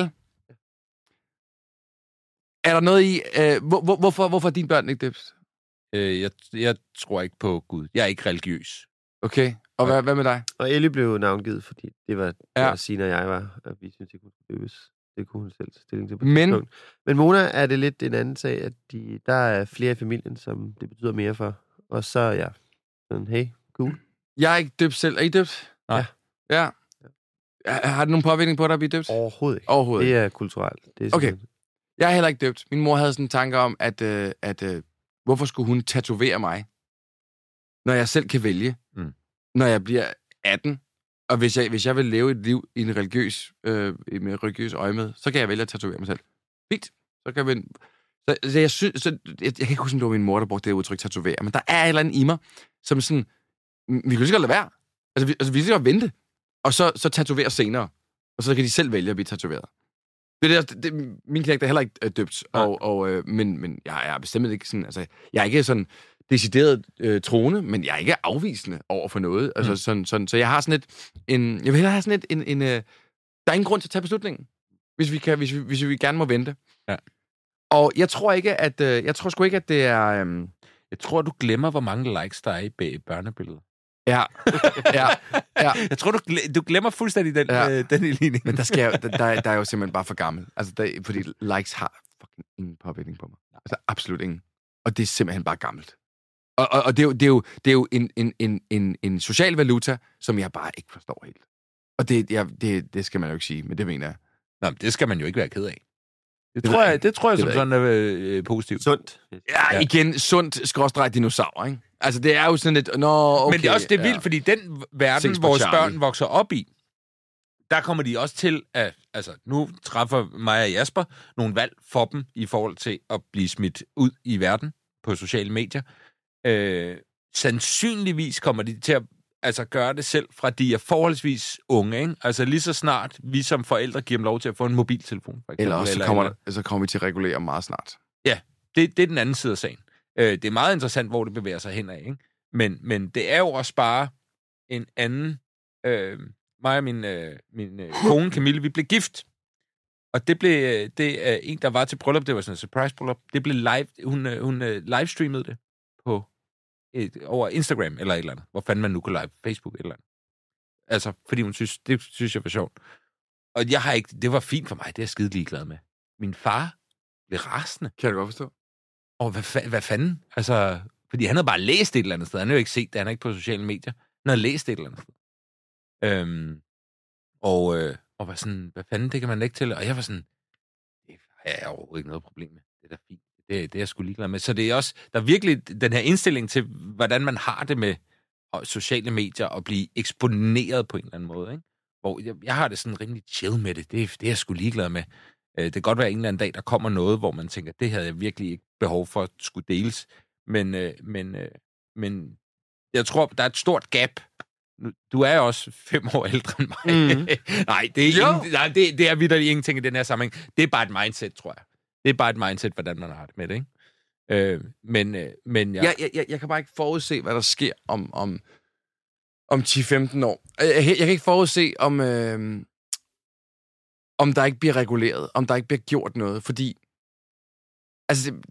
Er der noget i... Øh, hvor, hvor, hvorfor, hvorfor er dine børn ikke døbt? Øh, jeg, jeg tror ikke på Gud. Jeg er ikke religiøs. Okay. Og hvad, hvad med dig? Og Ellie blev navngivet, fordi det var, ja. var Signe og jeg var, at vi synes ikke, hun skulle døbes. Det kunne hun selv tage stilling til på Men... punkt. Men Mona er det lidt en anden sag, at de, der er flere i familien, som det betyder mere for. Og så er jeg sådan, hey, cool. Jeg er ikke døbt selv. Er I døbt? Nej. Ja. ja. Har det nogen påvirkning på dig at blive døbt? Overhovedet ikke. Overhovedet Det er kulturelt. Det er okay. Jeg er heller ikke døbt. Min mor havde sådan en tanke om, at, øh, at øh, hvorfor skulle hun tatovere mig, når jeg selv kan vælge, mm. når jeg bliver atten. Og hvis jeg, hvis jeg vil leve et liv i en religiøs, øh, med religiøs øje med, så kan jeg vælge at tatovere mig selv. Fint. Så kan vi... Så, så jeg synes... Så, jeg, jeg kan ikke huske, om det var min mor, der brugte det udtryk tatovere, men der er et eller andet i mig, som sådan... Vi kan lige så godt lade være. Altså, vi, altså, vi kan lige så godt vente. Og så, så tatovere senere. Og så kan de selv vælge at blive tatoveret. Det er det, det, min knægt er heller ikke døbt, og, og, øh, men, men jeg er bestemt ikke sådan... Altså, jeg er ikke sådan... decideret øh, troende, men jeg er ikke afvisende over for noget. Altså, mm. sådan, sådan, så jeg har sådan et... En, jeg vil hellere have sådan et... En, en, øh, Der er ingen grund til at tage beslutningen, hvis vi, kan, hvis vi, hvis vi gerne må vente. Ja. Og jeg tror ikke, at øh, jeg tror sgu ikke, at det er... Øh, jeg tror, du glemmer, hvor mange likes der er i børnebilledet. Ja. ja. ja. Jeg tror, du, du glemmer fuldstændig den, ja. øh, den ligning. Men der, skal jeg, der, der er jo simpelthen bare for gammel. Altså, der, fordi likes har fucking ingen påvirkning på mig. Altså, absolut ingen. Og det er simpelthen bare gammelt. Og, og, og det er jo, det er jo, det er jo en, en, en, en, en social valuta, som jeg bare ikke forstår helt. Og det, jeg, det, det skal man jo ikke sige, men det mener jeg. Nå, men det skal man jo ikke være ked af. Det, det tror jeg, det tror jeg det som sådan er øh, positivt. Sundt. Ja, igen, sundt skråstreg dinosaur, ikke? Altså, det er jo sådan lidt... Nå, okay, men det er også det ja. vildt, fordi den verden, vores børn vokser op i, der kommer de også til at... Altså, nu træffer mig og Jasper nogle valg for dem i forhold til at blive smidt ud i verden på sociale medier. Øh, sandsynligvis kommer de til at altså, gøre det selv, fra de er forholdsvis unge, ikke? Altså, lige så snart vi som forældre giver dem lov til at få en mobiltelefon. For eksempel, eller også eller, så, kommer, eller... så kommer vi til at regulere meget snart. Ja, det, det er den anden side af sagen. Øh, det er meget interessant, hvor det bevæger sig henad, ikke? Men, men det er jo også bare en anden... Øh, mig og min, øh, min øh, kone Camille, vi blev gift. Og det blev det er en, der var til bryllup. Det var sådan en surprise-bryllup. Det blev live... Hun, øh, hun øh, livestreamede det på et, over Instagram eller et eller andet. Hvor fanden man nu kunne live Facebook eller andet. Altså, fordi hun synes... Det synes jeg var sjovt. Og jeg har ikke... Det var fint for mig. Det er jeg skide ligeglad med. Min far blev rasende. Kan du godt forstå? Og hvad, fa- hvad fanden? Altså, fordi han havde bare læst et eller andet sted. Han har jo ikke set det. Han er ikke på sociale medier. Han havde læst et eller andet sted. Øhm, og, øh, og var sådan, hvad fanden, det kan man ikke til. Og jeg var sådan, det har jeg overhovedet ikke noget problem med. Det er da fint. Det, det er jeg sgu ligeglad med. Så det er også, der er virkelig den her indstilling til, hvordan man har det med sociale medier og blive eksponeret på en eller anden måde. Ikke? Hvor jeg, jeg har det sådan rimelig chill med det. Det, det er jeg sgu ligeglad med. Det kan godt være en eller anden dag, der kommer noget, hvor man tænker, det havde jeg virkelig ikke behov for at skulle deles. Men, øh, men, øh, men jeg tror, der er et stort gap. Du er jo også fem år ældre end mig. Mm. nej, det er, ingen, nej det, det er vitterligt ingenting i den her sammenhæng. Det er bare et mindset, tror jeg. Det er bare et mindset, hvordan man har det med det, ikke? Øh, men, øh, men jeg... Jeg, jeg... jeg kan bare ikke forudse, hvad der sker om, om, om ti til femten år. Jeg, jeg kan ikke forudse, om... Øh... om der ikke bliver reguleret, om der ikke bliver gjort noget, fordi... Altså... Det...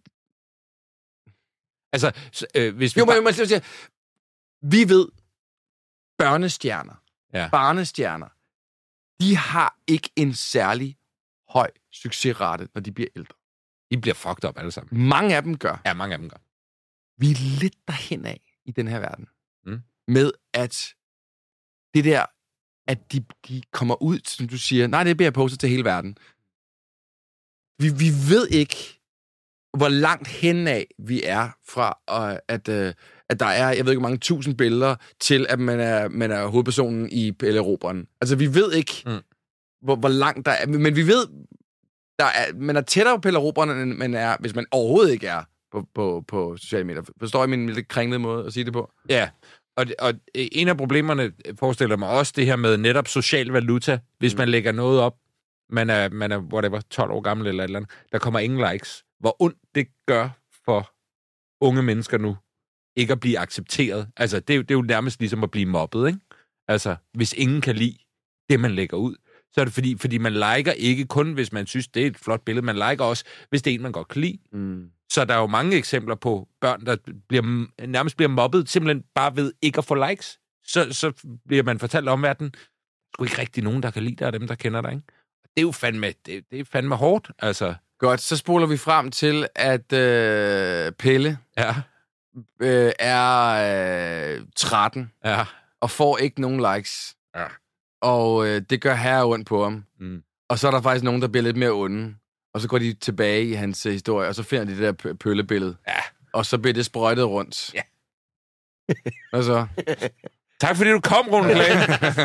Altså, øh, hvis vi... Jo, bare... men jeg sige, vi ved, børnestjerner, ja. barnestjerner, de har ikke en særlig høj succesrate, når de bliver ældre. De bliver fucked up alle sammen. Mange af dem gør. Ja, mange af dem gør. Vi er lidt derhen af i den her verden. Mm. Med at det der, at de, de kommer ud, som du siger, nej, det bliver postet til hele verden. Vi, vi ved ikke, hvor langt henad vi er fra, at, at der er, jeg ved ikke, hvor mange tusind billeder, til at man er, man er hovedpersonen i Pelle Erobreren. Altså, vi ved ikke, mm. hvor, hvor langt der er, men vi ved, der er, man er tættere på Pelle Erobreren, end man er, hvis man overhovedet ikke er på, på, på sociale medier. Forstår jeg min lidt kringlede måde at sige det på? Ja, og, og en af problemerne forestiller mig også det her med netop social valuta, hvis mm. man lægger noget op, man er, man er whatever, tolv år gammel eller et eller andet, der kommer ingen likes. Hvor ondt det gør for unge mennesker nu, ikke at blive accepteret. Altså, det er, jo, det er jo nærmest ligesom at blive mobbet, ikke? Altså, hvis ingen kan lide det, man lægger ud, så er det fordi, fordi man liker ikke kun, hvis man synes, det er et flot billede, man liker også, hvis det er en, man godt kan lide. Mm. Så der er jo mange eksempler på børn, der bliver, nærmest bliver mobbet, simpelthen bare ved ikke at få likes. Så, så bliver man fortalt om verden, der er ikke rigtig nogen, der kan lide dig, af dem, der kender dig, ikke? Det er jo fandme, det, det er fandme hårdt, altså. Godt, så spoler vi frem til, at øh, Pelle ja. øh, er øh, tretten ja. og får ikke nogen likes. Ja. Og øh, det gør herre ondt på ham. Mm. Og så er der faktisk nogen, der bliver lidt mere onde. Og så går de tilbage i hans uh, historie, og så finder de det der pøllebillede. Ja. Og så bliver det sprøjtet rundt. Ja. Og så? Tak fordi du kom, Rune Klage.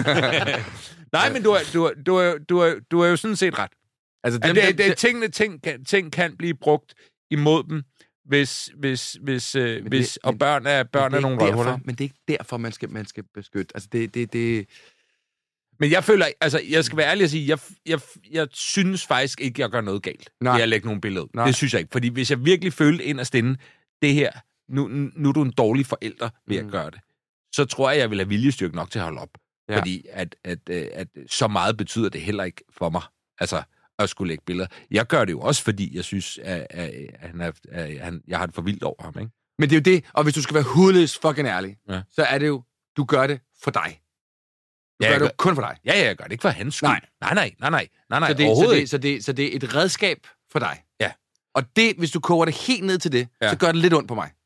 Nej, men du er, du, er, du, er, du, er, du er jo sådan set ret. Altså, dem, det, det, tingene, ting, kan, ting kan blive brugt imod dem, hvis, hvis, hvis, øh, det, hvis men, og børn er, børn er nogle røvhuller. Men det er ikke derfor, man skal, man skal beskytte. Altså, det, det, det... Men jeg føler, altså, jeg skal være ærlig at sige, jeg, jeg, jeg synes faktisk ikke, jeg gør noget galt, Nej. ved at lægge nogle billeder. Nej. Det synes jeg ikke. Fordi hvis jeg virkelig følte inderst inde, det her, nu, nu er du en dårlig forælder ved at mm. gøre det, så tror jeg, jeg vil have viljestyrke nok til at holde op. Ja. Fordi at, at, at, at så meget betyder det heller ikke for mig, altså at skulle lægge billeder. Jeg gør det jo også, fordi jeg synes, at, at, at, han er, at han, jeg har det for vildt over ham, ikke? Men det er jo det, og hvis du skal være hudløs fucking ærlig, ja. så er det jo, du gør det for dig. Du ja, gør det jo gør, kun for dig. Ja, jeg gør det ikke for hans skyld. Nej. Nej, nej, nej, nej, nej, nej så, det, så, det, så, det, så det er et redskab for dig. Ja. Og det, hvis du koger det helt ned til det, ja. så gør det lidt ondt på mig.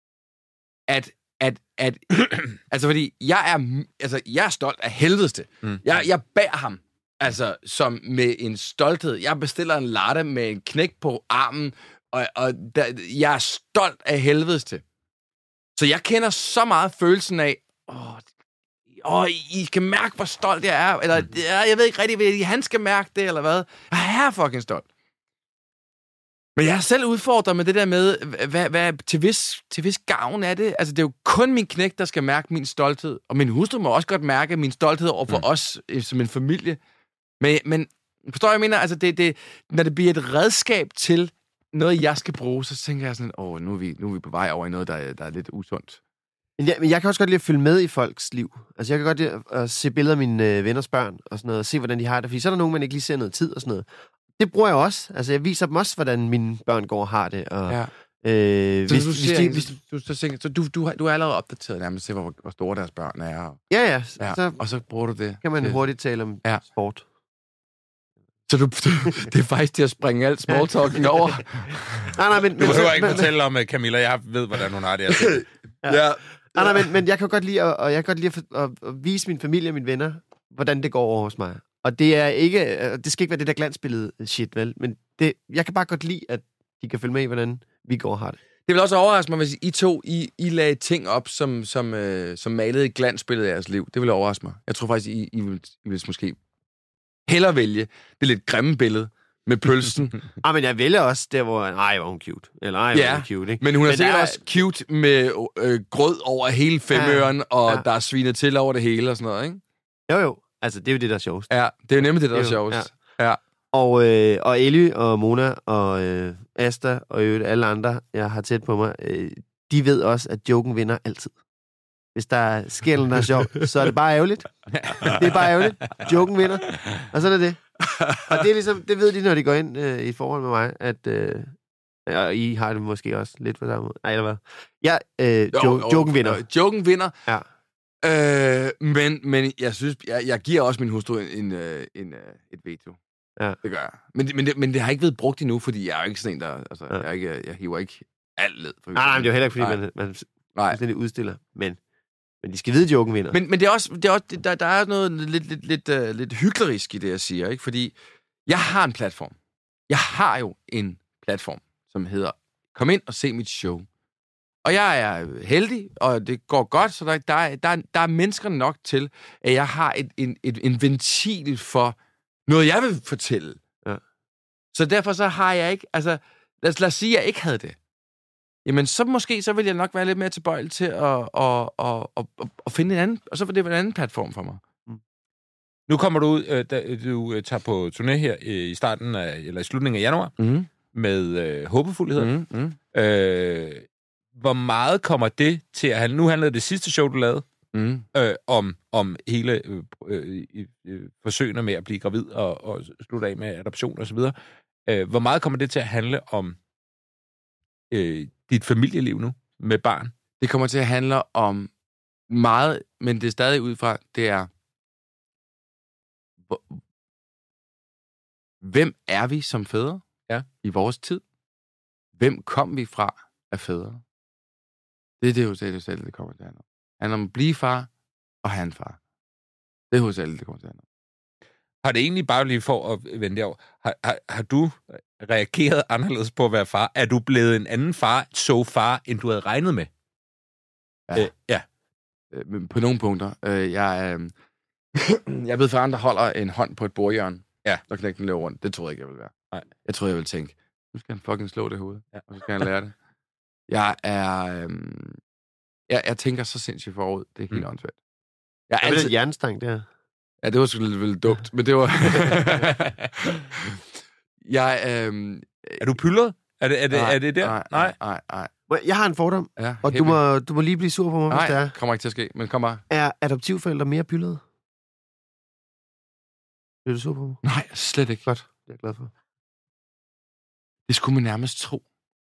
At, at, at, altså fordi, jeg er, altså, jeg er stolt af helvedes til. Mm. Jeg, jeg bærer ham, altså, som med en stolthed. Jeg bestiller en latte med en knæk på armen, og, og der, jeg er stolt af helvedes til. Så jeg kender så meget følelsen af, åh, åh I skal mærke, hvor stolt jeg er, eller jeg ved ikke rigtig, hvad han skal mærke det, eller hvad. Jeg er fucking stolt. Men jeg har selv udfordret med det der med, hvad, hvad til, vis, til vis gavn er det. Altså, det er jo kun min knægt, der skal mærke min stolthed. Og min hustru må også godt mærke min stolthed over for mm. os som en familie. Men, men forstår jeg, jeg mener? Altså, det, det, når det bliver et redskab til noget, jeg skal bruge, så tænker jeg sådan, åh, nu er vi, nu er vi på vej over i noget, der, der er lidt usundt. Men jeg, men jeg kan også godt lide at følge med i folks liv. Altså, jeg kan godt lide at se billeder af mine øh, venners børn og sådan noget, og se, hvordan de har det. Fordi så er der nogen, man ikke lige ser noget tid og sådan noget. Det bruger jeg også. Altså, jeg viser dem også, hvordan mine børn går og har det. Og, ja. øh, så hvis, du, hvis ser, de, hvis, du, så, tænker, så du, du, du er allerede opdateret nærmest til, hvor, hvor store deres børn er. Og, ja, ja. ja. Så, og så bruger du det. Kan man til, hurtigt tale om ja. sport. Så du, det er faktisk til at springe alt smalltalking over. nej, nej, men... Du behøver men, ikke men, fortælle om Camilla. Jeg ved, hvordan hun har det. ja. ja. Nej, nej, men, men jeg kan godt lide, at, og jeg kan godt lide at, at, at vise min familie og mine venner, hvordan det går over hos mig. Og det er ikke, det skal ikke være det der glansbillede shit, vel? Men det, jeg kan bare godt lide, at de kan følge med i, hvordan vi går og har det. Det vil også overraske mig, hvis I to, I, I lagde ting op, som, som, øh, som malede et glansbillede af jeres liv. Det vil overraske mig. Jeg tror faktisk, I, I, vil, I vil måske hellere vælge det lidt grimme billede med pølsen. ah, men jeg vælger også der, hvor, nej, var hun cute. Eller, nej, ja, var hun cute, ikke? Men hun er men sikkert er også cute med øh, grød over hele femøren, ja, og ja. der er svinet til over det hele og sådan noget, ikke? Jo, jo. Altså, det er jo det, der er sjovest. Ja, det er jo nemlig det, der det er, er sjovest. Ja. ja. Og, øh, og Ellie og Mona og øh, Asta og øvrigt alle andre, jeg har tæt på mig, øh, de ved også, at joken vinder altid. Hvis der sker noget, der er sjovt, så er det bare ærgerligt. Det er bare ærgerligt. Joken vinder. Og sådan er det. Og det er ligesom, det ved de, når de går ind øh, i et forhold med mig, at øh, og I har det måske også lidt på samme måde. Nej, eller hvad? Ja, øh, jo, jo, joken vinder. Øh, joken vinder. Ja. Øh, men, men jeg synes, jeg, jeg giver også min hustru en, en, en, et veto. Ja. Det gør jeg. Men, men, det, men det har ikke været brugt endnu, fordi jeg er jo ikke sådan en, der... Altså, ja. jeg, er ikke, jeg hiver ikke alt led. Nej, nej, men det er jo heller ikke, fordi nej. man, man fuldstændig udstiller. Men, men de skal vide, at joken vinder. Men, men det er også... Det er også der, der er noget lidt, lidt, lidt, uh, lidt hyklerisk i det, jeg siger, ikke? Fordi jeg har en platform. Jeg har jo en platform, som hedder Kom ind og se mit show. Og jeg er heldig, og det går godt, så der, der, der, der er mennesker nok til, at jeg har et, en, et, en ventil for noget, jeg vil fortælle. Ja. Så derfor så har jeg ikke... Altså, lad os, lad os sige, at jeg ikke havde det. Jamen, så måske så vil jeg nok være lidt mere tilbøjelig til at, at, at, at, at, at finde en anden... Og så var det en anden platform for mig. Mm. Nu kommer du ud... Øh, da, du tager på turné her i starten af... Eller i slutningen af januar. Mm. Med øh, håbefuldighed. Mm. Mm. Øh, hvor meget kommer det til at handle? Nu handlede det sidste show, du lavede, mm. øh, om, om hele øh, øh, øh, forsøgene med at blive gravid og, og slutte af med adoption og så videre. Øh, hvor meget kommer det til at handle om øh, dit familieliv nu med barn? Det kommer til at handle om meget, men det er stadig ud fra, det er, hvor, hvem er vi som fædre ja. i vores tid? Hvem kom vi fra af fædre? Det er det hovedsageligt, det kommer til at handle om. Det handler om at blive far og have en far. Det er hovedsageligt, det kommer til at handle om. Har det egentlig bare lige for at vende det over, har, har, har du reageret anderledes på at være far? Er du blevet en anden far, så far, end du havde regnet med? Ja. Øh, ja. Øh, på nogle punkter. Øh, jeg, øh, jeg ved for andre, der holder en hånd på et bordhjørne, ja. og knækken løber rundt. Det tror jeg ikke, jeg vil være. Nej. Jeg tror jeg vil tænke, nu skal han fucking slå det hoved, ja. og så skal han lære det. Jeg er... Øhm, jeg, jeg tænker så sindssygt forud. Det er helt mm. åndssvagt. Jeg er altid... det hjernestang, det her? Ja, det var sgu lidt, lidt dumt, men det var... jeg... Øhm... Er du pyldret? Er det, er det, nej, er det der? Nej, nej, nej, nej. Jeg har en fordom, ja, og du må, du må lige blive sur på mig, nej, hvis det er. Nej, kommer ikke til at ske, men kom bare. Er adoptivforældre mere pyldrede? Er du sur på mig? Nej, slet ikke. Godt, det er jeg glad for. Det skulle man nærmest tro.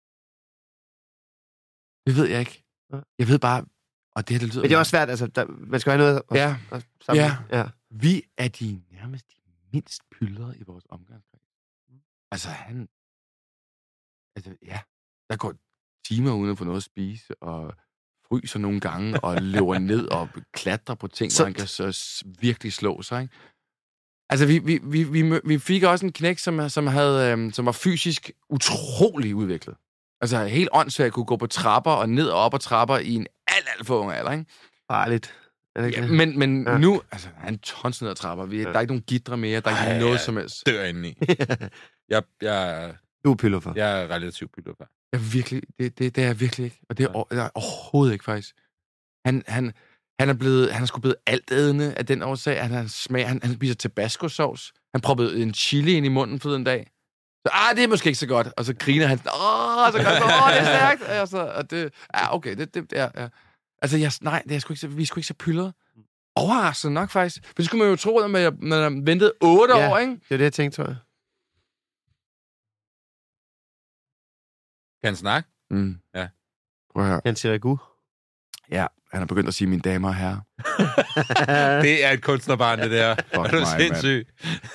Det ved jeg ikke. Jeg ved bare, og det her, det lyder... Men det er også svært, altså, der, man skal have noget at, ja. at samle. Ja. ja. Vi er de nærmest de mindst pyldrede i vores omgangskreds. Altså, han... Altså, ja. Der går timer uden at få noget at spise, og fryser nogle gange, og løber ned og klatrer på ting, så... hvor han kan så virkelig slå sig, ikke? Altså, vi, vi, vi, vi, vi fik også en knæk, som, som, havde, øhm, som var fysisk utrolig udviklet. Altså, helt åndssvagt kunne gå på trapper og ned og op ad trapper i en alt, alt for ung alder, ikke? Farligt. Ja, men men ja. nu... Altså, han tons ned ad trapper. Vi, ja. Der er ikke nogen gitre mere. Der er ikke Ej, noget som helst. Dør indeni. jeg, jeg, du er piller for. Jeg er relativt piller for. Jeg virkelig... Det, det, det er jeg virkelig ikke. Og det er, ja. er overhovedet ikke, faktisk. Han... han Han er, blevet, han er sgu blevet altædende af den årsag, at han smager... Han, han spiser tabasco-sovs. Han proppede en chili ind i munden for den dag. Så, ah, det er måske ikke så godt. Og så griner han. Åh, så godt. Åh, det er stærkt. Og, så, og det... Ja, okay. Det, det, ja, ja. Altså, jeg, nej, det er sgu ikke så, vi er sgu ikke så pyldrede. Overraskende nok, faktisk. For det skulle man jo tro, at man, man har ventet otte ja, år, ikke? det er det, jeg tænkte, tror jeg. Kan han snakke? Mm. Ja. Prøv at høre. Kan han sige regu? Ja, han har begyndt at sige mine damer og herrer. Det er et kunstnerbarn, det der. Fuck er du mig, sindssyg?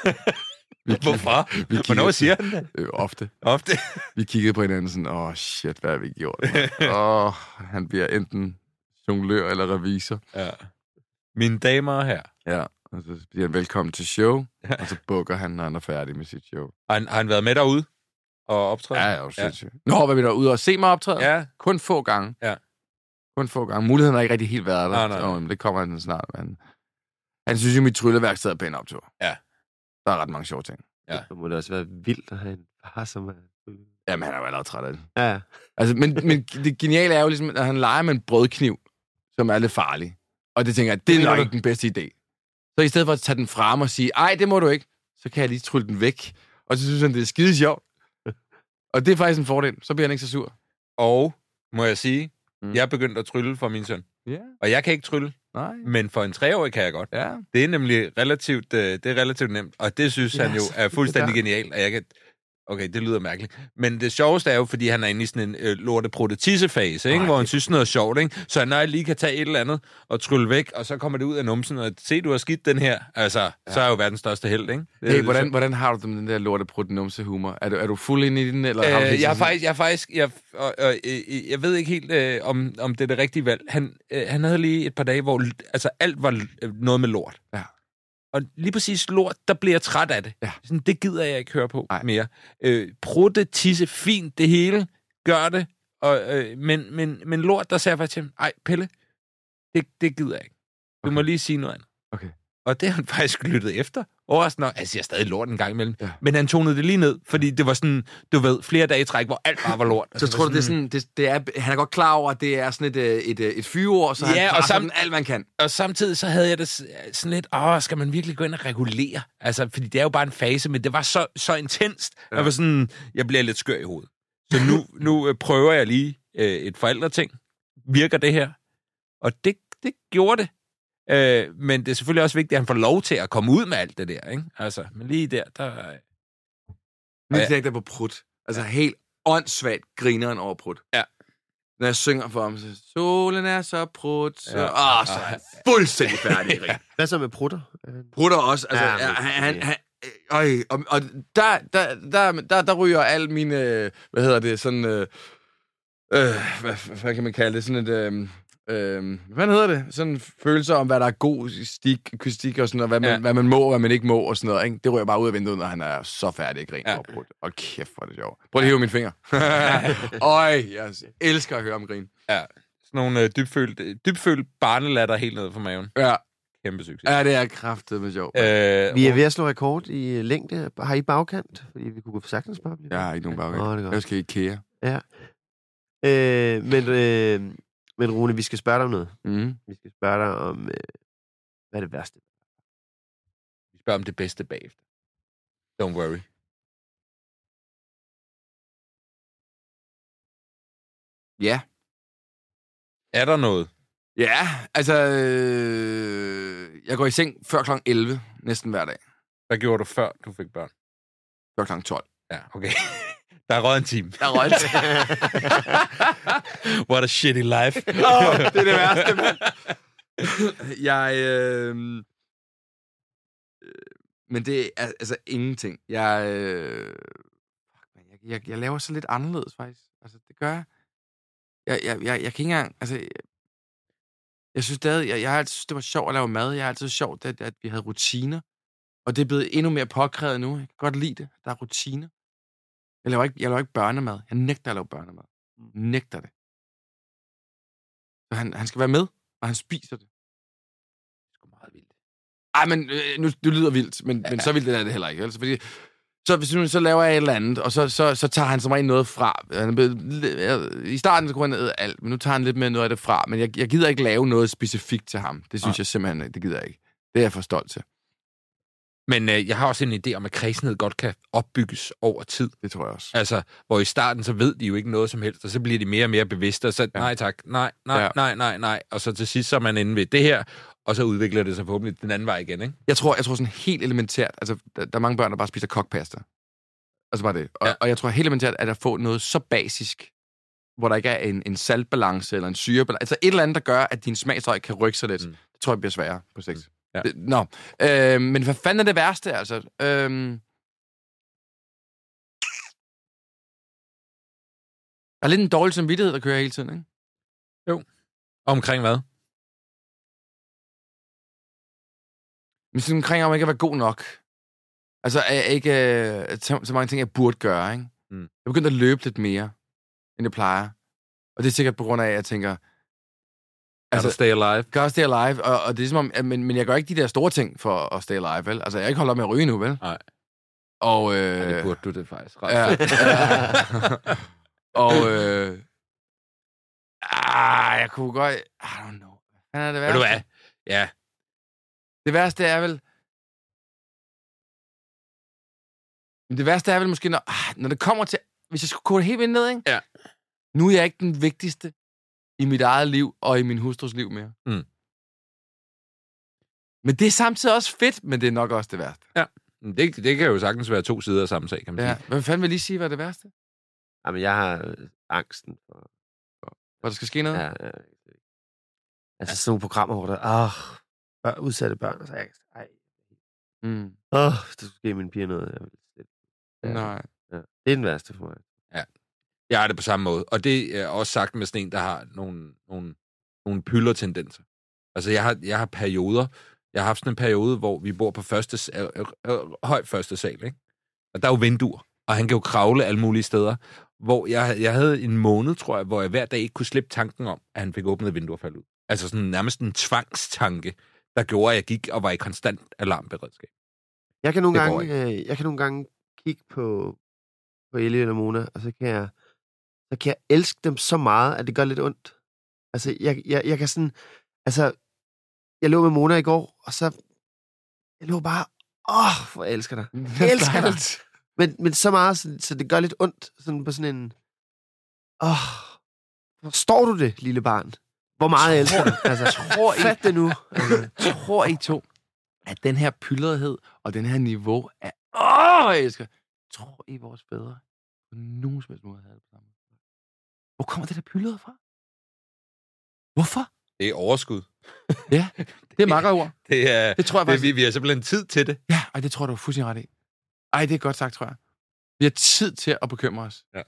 Hvorfor? Vi Hvornår siger han det? Øh, ofte. Ofte? Vi kiggede på hinanden sådan, åh, oh, shit, hvad har vi gjort? Åh, oh, han bliver enten jonglør eller revisor. Ja. Mine damer og herrer. Ja, og så bliver han velkommen til show, og så bukker han, når han er færdig med sit show. Har han, har han været med derude og optræde? Ja, ja, sindssygt. Nu hopper vi derude og se mig optræde. Ja. Kun få gange. Ja. Kun få gange. Muligheden har ikke rigtig helt været der. Nej, nej, nej. Så, det kommer han snart. Men han synes jo, mit trylleværksted er pænt optur. Ja. Der er ret mange sjove ting. Ja. Så må det også være vildt at have en far, som er... Jamen, han er jo allerede træt af det. Ja. Altså, men, men det geniale er jo ligesom, at han leger med en brødkniv, som er lidt farlig. Og det tænker jeg, det er nok ikke den bedste idé. Så i stedet for at tage den frem og sige, ej, det må du ikke, så kan jeg lige trylle den væk. Og så synes han, det er skide sjovt. Og det er faktisk en fordel. Så bliver han ikke så sur. Og, må jeg sige, mm. jeg er begyndt at trylle for min søn. Yeah. Og jeg kan ikke trylle. Nej. Men for en treårig kan jeg godt. Ja. Det er nemlig relativt, det er relativt nemt. Og det synes ja, han jo er fuldstændig genialt. Og jeg kan... Okay, det lyder mærkeligt. Men det sjoveste er jo, fordi han er inde i sådan en øh, lorte-protetissefase, ikke? Hvor han synes noget sjovt, ikke? Så når jeg lige kan tage et eller andet og trylle væk, og så kommer det ud af numsen, og se, du har skidt den her. Altså, ja. Så er jeg jo verdens største held, ikke? Det hey, er, hvordan, hvordan har du den der lorte-protenumse-humor? Er du, er du fuld ind i den, eller øh, har du jeg er faktisk, jeg er faktisk, jeg, og, og, øh, jeg ved ikke helt, øh, om, om det er det rigtige valg. Han, øh, han havde lige et par dage, hvor altså, alt var noget med lort. Ja. Og lige præcis lort, der bliver jeg træt af det. Ja. Sådan, det gider jeg ikke høre på Ej. mere. Øh, prutte, tisse, fint, det hele, gør det. Og, øh, men, men, men lort, der sagde jeg faktisk til ham, ej, Pelle, det, det gider jeg ikke. Du okay. må lige sige noget andet. Okay. Og det har han faktisk lyttet efter. Overraskende nok, jeg siger stadig lort en gang imellem. Ja. Men han tonede det lige ned, fordi det var sådan, du ved, flere dage i træk, hvor alt bare var lort. Så tror du, det er sådan, det, det er, han er godt klar over, at det er sådan et, et, et, et fyreord, så ja, han og sam- den alt, man kan. Og samtidig så havde jeg det sådan lidt, åh, skal man virkelig gå ind og regulere? Altså, fordi det er jo bare en fase, men det var så, så intenst. Ja. Jeg var sådan, jeg bliver lidt skør i hovedet. Så nu, nu øh, prøver jeg lige øh, et forældreting. Virker det her? Og det, det gjorde det. Øh, men det er selvfølgelig også vigtigt, at han får lov til at komme ud med alt det der, ikke? Altså, men lige der, der... Nu tænker jeg der på prut. Altså, helt åndssvagt grineren over prut. Ja. Når jeg synger for ham, så solen er så prut, så... Ja. Åh, så er han fuldstændig færdig. Ja. Hvad så med prutter? Prutter også. Altså, ja, ja, han... han, han øj, og, og der, der, der, der, der ryger alle mine... Hvad hedder det? Sådan... Øh, øh, hvad, hvad kan man kalde det? Sådan et... Øh, Øh, hvad hedder det? Sådan følelser om, hvad der er god stik, akustik og sådan noget, hvad man, ja. hvad man må, og hvad man ikke må og sådan noget, ikke? Det ryger bare ud af vinduet, når han er så færdig grin. Ja. Og kæft, hvor er det sjovt. Prøv at hive min finger. Øj, jeg elsker at høre om grin. Ja, sådan nogle øh, dybfølt, dybfølt barnelatter helt ned fra maven. Ja. Kæmpe succes. Ja, det er kraftedeme sjovt. Øh, vi er ved at slå rekord i længde. Har I bagkant? Fordi vi kunne gå for sagtens bare blive. Jeg har ikke nogen bagkant. Nå, det er godt. Jeg skal i IKEA. Ja. Øh, men... Øh, Men Rune, vi skal spørge dig om noget. Mm. Vi skal spørge dig om, øh, hvad er det værste? Vi spørger om det bedste bagefter. Don't worry. Ja. Er der noget? Ja, altså... Øh, jeg går i seng før klokken elleve næsten hver dag. Hvad gjorde du, før du fik børn? Det var klokken tolv. Ja, okay. Der er røget en time. Der er røget en time. What a shitty life. Oh, det er det værste, mand. Jeg... Øh... Men det er altså ingenting. Jeg, øh... jeg, jeg, jeg laver så lidt anderledes, faktisk. Altså, det gør jeg. Jeg, jeg, jeg, jeg kan ikke engang... Altså, jeg, jeg synes stadig... Jeg, jeg har altid synes, det var sjovt at lave mad. Jeg har altid sjovt, at, at vi havde rutiner. Og det er blevet endnu mere påkrævet nu. Jeg kan godt lide det. Der er rutiner. Jeg laver ikke, jeg laver ikke børnemad. Jeg nægter at lave børnemad. Nægter det. Så han, han skal være med, og han spiser det. Det er sgu meget vildt. Ej, men øh, nu det lyder vildt, men, ja. men så vildt er det heller ikke. Altså, fordi, så hvis nu så laver jeg et eller andet, og så, så, så tager han som regel noget fra. I starten så kunne han æde alt, men nu tager han lidt mere noget af det fra. Men jeg, jeg gider ikke lave noget specifikt til ham. Det synes ja. jeg simpelthen, det gider jeg ikke. Det er jeg for stolt til. Men øh, jeg har også en idé om, at kredsenhed godt kan opbygges over tid. Det tror jeg også. Altså, hvor i starten, så ved de jo ikke noget som helst, og så bliver de mere og mere bevidste, og så ja. nej tak, nej, nej, ja. nej, nej, nej, og så til sidst, så er man inde ved det her, og så udvikler det sig forhåbentlig den anden vej igen, ikke? Jeg tror, jeg tror sådan helt elementært, altså, der, der er mange børn, der bare spiser kokpasta. Altså bare det. Og, ja. og jeg tror helt elementært, at at få noget så basisk, hvor der ikke er en, en saltbalance eller en syrebalance, altså et eller andet, der gør, at din smagsøj kan rykke sig lidt. Mm. Det tror jeg bliver sværere på sigt. Mm. Ja. Nå, øh, men hvad fanden er det værste, altså? Øh... Der er lidt en dårlig samvittighed, der kører hele tiden, ikke? Jo. Omkring hvad? Men sådan omkring, om ikke at være god nok. Altså, er ikke øh, så, så mange ting, jeg burde gøre, ikke? Mm. Jeg er begyndt at løbe lidt mere, end jeg plejer. Og det er sikkert på grund af, at jeg tænker... Altså, stay alive. Gør stay alive, og, og det er som om, at, men, men jeg gør ikke de der store ting for at stay alive, vel? Altså, jeg har ikke holdt op med at ryge nu, vel? Nej. Og, øh... Ja, det burde du det faktisk. Ret. Ja. og, øh... Ah, jeg kunne godt... I don't know. Hvad er det værste? Ved du hvad? Ja. Det værste er vel... Det værste er vel måske, når, ah, når det kommer til... Hvis jeg skulle gå helt vildt ned, ikke? Ja. Nu er jeg ikke den vigtigste i mit eget liv og i min hustrus liv mere. Mm. Men det er samtidig også fedt, men det er nok også det værste. Ja, det, det kan jo sagtens være to sider af samme sag, kan man ja. sige. Hvad fanden vil lige sige, hvad er det værste? Jamen, jeg har øh, angsten for... Hvor der skal ske noget? Ja, ja. Altså sådan nogle programmer, hvor der... Åh, børn, udsatte børn, og så jeg... Ej. Mm. Åh, oh, det skulle give mine piger noget. Jeg vil... ja. Nej. Ja. Det er den værste for mig. Ja. Jeg har det på samme måde. Og det er også sagt med sådan en, der har nogle, nogle, nogle pyldertendenser. Altså, jeg har, jeg har perioder. Jeg har haft sådan en periode, hvor vi bor på første, øh, øh, øh, høj første sal, ikke? Og der er jo vinduer, og han kan jo kravle alle mulige steder. Hvor jeg, jeg havde en måned, tror jeg, hvor jeg hver dag ikke kunne slippe tanken om, at han fik åbnet vinduer og falde ud. Altså sådan nærmest en tvangstanke, der gjorde, at jeg gik og var i konstant alarmberedskab. Jeg kan nogle, gange, øh, jeg kan nogle gange kigge på, på Ellie eller Mona, og så kan jeg så kan jeg elske dem så meget, at det gør lidt ondt. Altså, jeg, jeg, jeg kan sådan... Altså, jeg lå med Mona i går, og så... Jeg lå bare... Åh, hvor jeg elsker dig. Jeg elsker dig. Men, men så meget, så, så det gør lidt ondt. Sådan på sådan en... Åh, forstår du det, lille barn? Hvor meget tror, jeg elsker dig? Altså, tror I, fat det nu. Altså, tror I to, at den her pyldrethed og den her niveau er... Åh, jeg elsker... Tror I vores fædre på nogen som helst måde havde det på samme? Hvor kommer det der pyldret fra? Hvorfor? Det er overskud. Ja, det er makkerord. Det, er, det tror jeg faktisk. Det, vi, vi har simpelthen tid til det. Ja, ej, det tror jeg, du er fuldstændig ret i. Ej, det er godt sagt, tror jeg. Vi har tid til at bekymre os. Ja.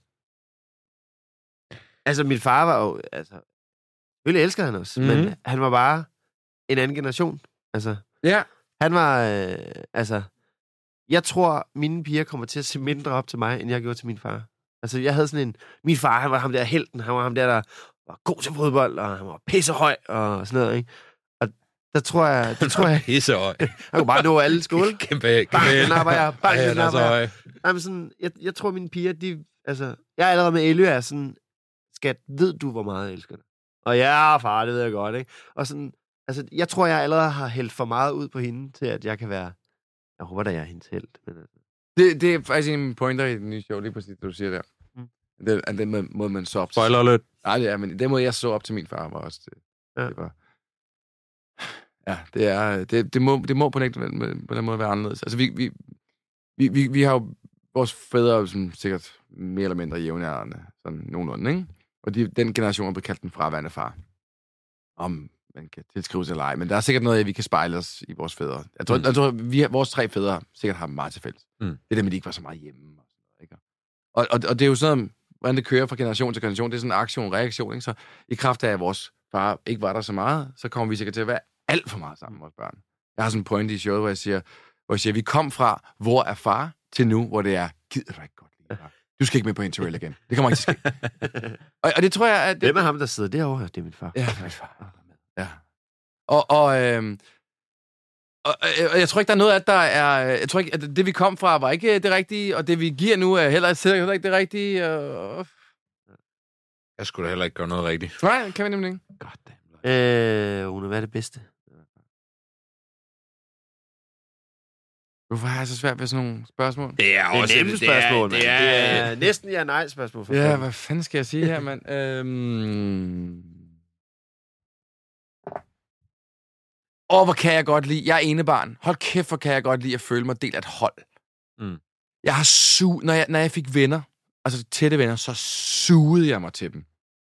Altså, min far var jo... Altså, selvfølgelig elsker han os, mm-hmm. men han var bare en anden generation. Altså, ja. Han var... Øh, altså... Jeg tror, mine piger kommer til at se mindre op til mig, end jeg gjorde til min far. Altså, jeg havde sådan en... Min far, han var ham der helten. Han var ham der, der var god til fodbold, og han var pissehøj, og sådan noget, ikke? Og der tror jeg... Der tror jeg pissehøj. Han kunne bare nå alle skole. Kæmpe, kæmpe. Bang, napper jeg. Bang, ja, napper jeg. Jamen, sådan, jeg, jeg tror, mine piger, de... Altså, jeg er allerede med Ellie, er sådan... Skat, ved du, hvor meget jeg elsker dig? Og ja, far, det ved jeg godt, ikke? Og sådan... Altså, jeg tror, jeg allerede har hældt for meget ud på hende, til at jeg kan være... Jeg håber, at jeg er hendes helt. Men altså. det, det er faktisk en af mine pointer i den nye show, lige præcis det, du siger der. Mm. Det er den måde, man så op til. Spoiler alert. Nej, det er, men den måde, jeg så op til min far, var også... Det, ja. det var... Ja, det er... Det, det, må, det må på den, på den måde være anderledes. Altså, vi, vi, vi, vi, vi har jo... Vores fædre er sådan, sikkert mere eller mindre jævnaldrende, sådan nogenlunde, ikke? Og de, den generation er blevet kaldt den fraværende far. Om man kan tilskrive sig eller ej. Men der er sikkert noget, vi kan spejle os i vores fædre. Jeg tror, mm. jeg tror vi har, vores tre fædre sikkert har meget til fælles. Mm. Det er det med, de ikke var så meget hjemme. Og, ikke? Og, og, og det er jo sådan, hvordan det kører fra generation til generation. Det er sådan en aktion-reaktion. Ikke? Så i kraft af, at vores far ikke var der så meget, så kommer vi sikkert til at være alt for meget sammen med vores børn. Jeg har sådan en point i showet, hvor jeg siger, hvor jeg siger, vi kom fra, hvor er far, til nu, hvor det er, gider du ikke godt lide far? Du skal ikke med på Interrail igen. Det kommer ikke til at ske. og, og det tror jeg, at... Det... Hvem er ham, der sidder derovre? Det er min far. Ja, min far. Ja. Og, og, øhm, og, og jeg tror ikke, der er noget af, der er... Jeg tror ikke, at det, vi kom fra, var ikke det rigtige, og det, vi giver nu, er heller, heller ikke det rigtige. Og... Jeg skulle da heller ikke gøre noget rigtigt. Nej, kan vi nemlig ikke. Goddammit. Øh, Rune, hvad er det bedste? Hvorfor har jeg så svært ved sådan nogle spørgsmål? Det er også et spørgsmål, det er, det er, det er næsten ja-nej-spørgsmål. Ja, fanden. Hvad fanden skal jeg sige her, mand? øhm... Åh, oh, hvor kan jeg godt lide. Jeg er enebarn. Hold kæft, hvor kan jeg godt lide at føle mig del af et hold. Mm. Jeg har su... Når jeg, når jeg fik venner, altså tætte venner, så sugede jeg mig til dem.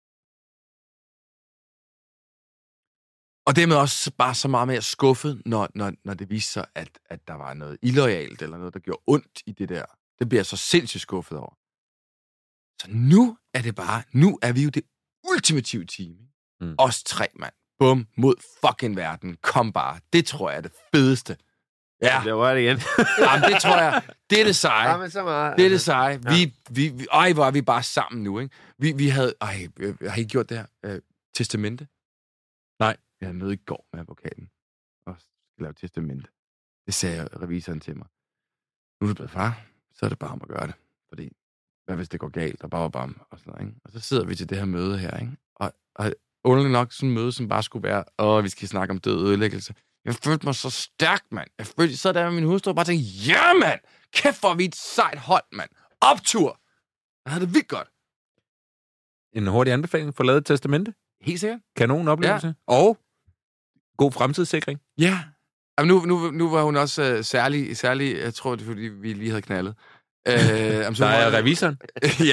Og dermed også bare så meget mere skuffet, når, når, når det viste sig, at, at der var noget illoyalt, eller noget, der gjorde ondt i det der. Det bliver jeg så sindssygt skuffet over. Så nu er det bare... Nu er vi jo det ultimative team. Mm. Os tre, mand. Bum, mod fucking verden. Kom bare. Det tror jeg er det fedeste. Ja. Det var det igen. Jamen, det tror jeg, det er det seje. Ja, men så meget. Det er det seje. Vi, ja. vi, vi, ej, hvor er vi bare sammen nu, ikke? Vi, vi havde, ej, jeg har ikke gjort det her. Øh, testamente? Nej. Jeg havde møde i går med advokaten. Og skal lave testamente. Det sagde revisoren til mig. Nu er du blevet far, så er det bare om at gøre det. Fordi, hvad hvis det går galt, og bare bam, og sådan noget, ikke? Og så sidder vi til det her møde her, ikke? Og, og underligt nok sådan en møde, som bare skulle være, åh, vi skal snakke om død og ødelæggelse. Jeg følte mig så stærkt, mand. Jeg følte, så der med min hustru og bare tænkte, ja, mand! Kæft, hvor er vi et sejt hold, mand! Optur! Jeg havde det vildt godt. En hurtig anbefaling for lavet testamente. Helt sikkert. Kanon oplevelse. Ja. Og god fremtidssikring. Ja. Jamen, nu, nu, nu var hun også uh, særlig, særlig, jeg tror, det er, fordi vi lige havde knaldet. Uh, jamen, så der er var, revisoren. Ja.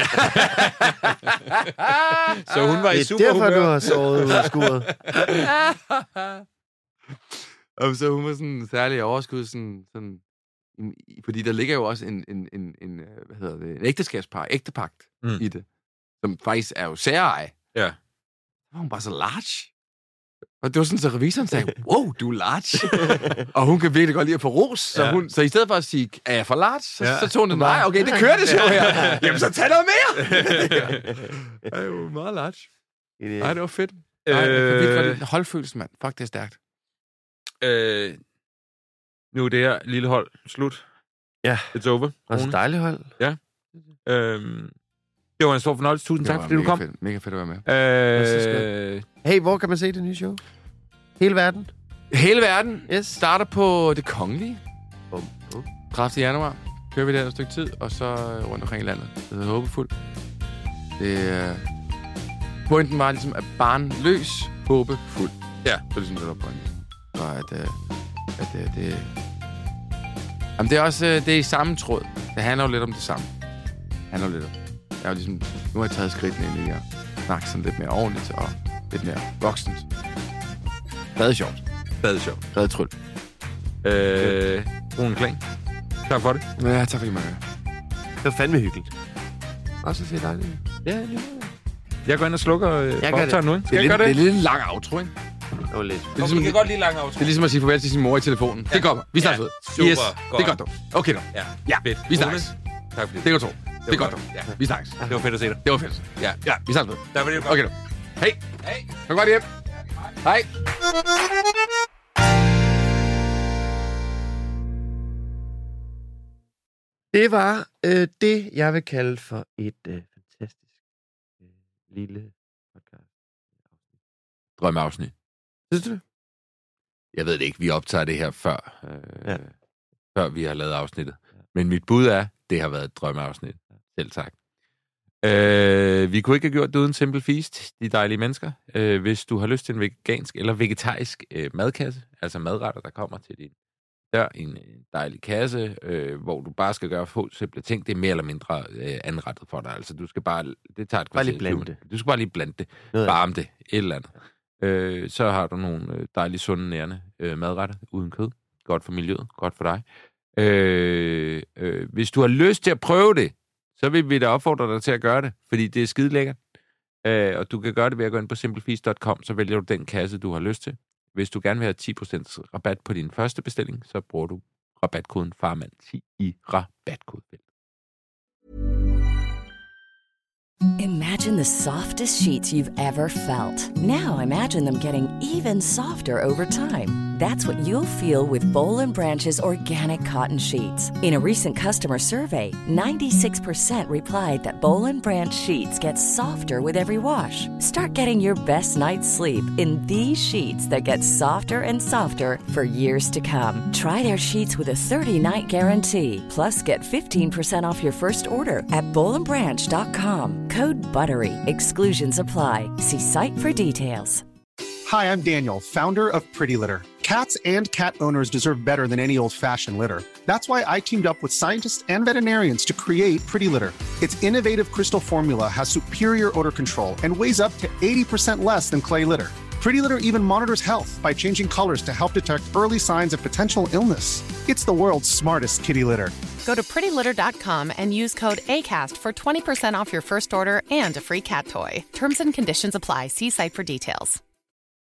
Så hun var i super humør. Det er derfor, du har sovet ud af skuret. Og så hun var sådan særlig overskud, sådan, sådan, fordi der ligger jo også en, en, en, en hvad hedder det, en ægteskabspar, ægtepagt mm. i det, som faktisk er jo særeje. Ja. Så var hun bare så large. Og det var sådan, så revisoren sagde, wow, du er large. Og hun kan virkelig godt lide at få ros. Så, ja. hun, så i stedet for at sige, er jeg for large? Så, ja. så tog hun den, nej, okay, det kører det så her. Jamen, så tag noget mere! Det er jo meget large. Nej, det var fedt. Nej, øh... holdfølelse, mand. Fuck, det er stærkt. Øh... Nu er det her lille hold slut. Ja. It's over. Det er et dejligt hold. Ja. Øhm... Det var en stor fornøjelse. Tusind tak, fordi du kom. Fedt. Mega fedt at være med. Øh... Hey, hvor kan man se det nye show? Hele verden? Hele verden. Yes. Starter på Det Kongelige. Bum. Bum. tredivte januar. Kører vi der et stykke tid, og så rundt omkring i landet. Det hedder Håbefuld. Det, uh... Pointen var ligesom, at barnløs, håbefuld. Ja, det er ligesom det, der var pointen. Så at, uh... at uh, det... Jamen, det er også uh, det er i samme tråd. Det handler jo lidt om det samme. Det handler jo lidt om Jeg er ligesom, nu har jeg taget skridtene ind i at snakke sådan lidt mere ordentligt og lidt mere voksent. Stadig sjovt. Stadig sjovt. Stadig tryl. Øh, Rune Klang. Tak for det. Ja, tak fordi man gør. Det var fandme hyggeligt. Også fedt dejligt. Ja, ja. Jeg går ind og slukker øh, optager nu. Skal jeg gøre det? Det er lidt en lang outro, ikke? Det var lidt. Det er ligesom, kan godt lide lang outro. Det er ligesom at sige farvel til sin mor i telefonen. Ja. Det går. Vi snakkes ud. Ja, super. Yes. Godt. Det er godt, dog. Okay, dog. Ja, ja. Fedt. Vi snakkes. Tak for det. Det går to. Det er godt, dog. Ja. Vi snakkes. Det var fedt at se dig. Det var fedt. Ja. Ja, vi snakkes ud. Tak for det. Okay, dog. Hej. Hej. Kom godt hjem. Hej. Det var øh, det, jeg vil kalde for et øh, fantastisk øh, lille podcast. Drømmeafsnit. Synes du det? Jeg ved det ikke. Vi optager det her før, øh, ja. før vi har lavet afsnittet. Ja. Men mit bud er, det har været et drømmeafsnit. Selv tak. Øh, vi kunne ikke have gjort det uden Simple Feast, de dejlige mennesker. Øh, hvis du har lyst til en vegansk eller vegetarisk øh, madkasse, altså madretter, der kommer til din dør, en dejlig kasse, øh, hvor du bare skal gøre få simple ting, det er mere eller mindre øh, anrettet for dig. Altså, du skal bare, det tager et bare lige blande det. Du skal bare lige blande det, noget varme det, et eller andet. Øh, så har du nogle dejlige, sunde, nærende øh, madretter uden kød. Godt for miljøet, godt for dig. Øh, øh, hvis du har lyst til at prøve det, så vil vi da opfordre dig til at gøre det, fordi det er skide lækkert. Øh, og du kan gøre det ved at gå ind på simple feast punktum com, så vælger du den kasse, du har lyst til. Hvis du gerne vil have ti procent rabat på din første bestilling, så bruger du rabatkoden farmand ti i rabatkoden. Imagine the softest sheets you've ever felt. Now imagine them getting even softer over time. That's what you'll feel with Boll and Branch's organic cotton sheets. In a recent customer survey, ninety-six percent replied that Boll and Branch sheets get softer with every wash. Start getting your best night's sleep in these sheets that get softer and softer for years to come. Try their sheets with a thirty-night guarantee. Plus, get fifteen percent off your first order at boll and branch dot com. Code BUTTERY. Exclusions apply. See site for details. Hi, I'm Daniel, founder of Pretty Litter. Cats and cat owners deserve better than any old-fashioned litter. That's why I teamed up with scientists and veterinarians to create Pretty Litter. Its innovative crystal formula has superior odor control and weighs up to eighty percent less than clay litter. Pretty Litter even monitors health by changing colors to help detect early signs of potential illness. It's the world's smartest kitty litter. Go to pretty litter dot com and use code ACAST for twenty percent off your first order and a free cat toy. Terms and conditions apply. See site for details.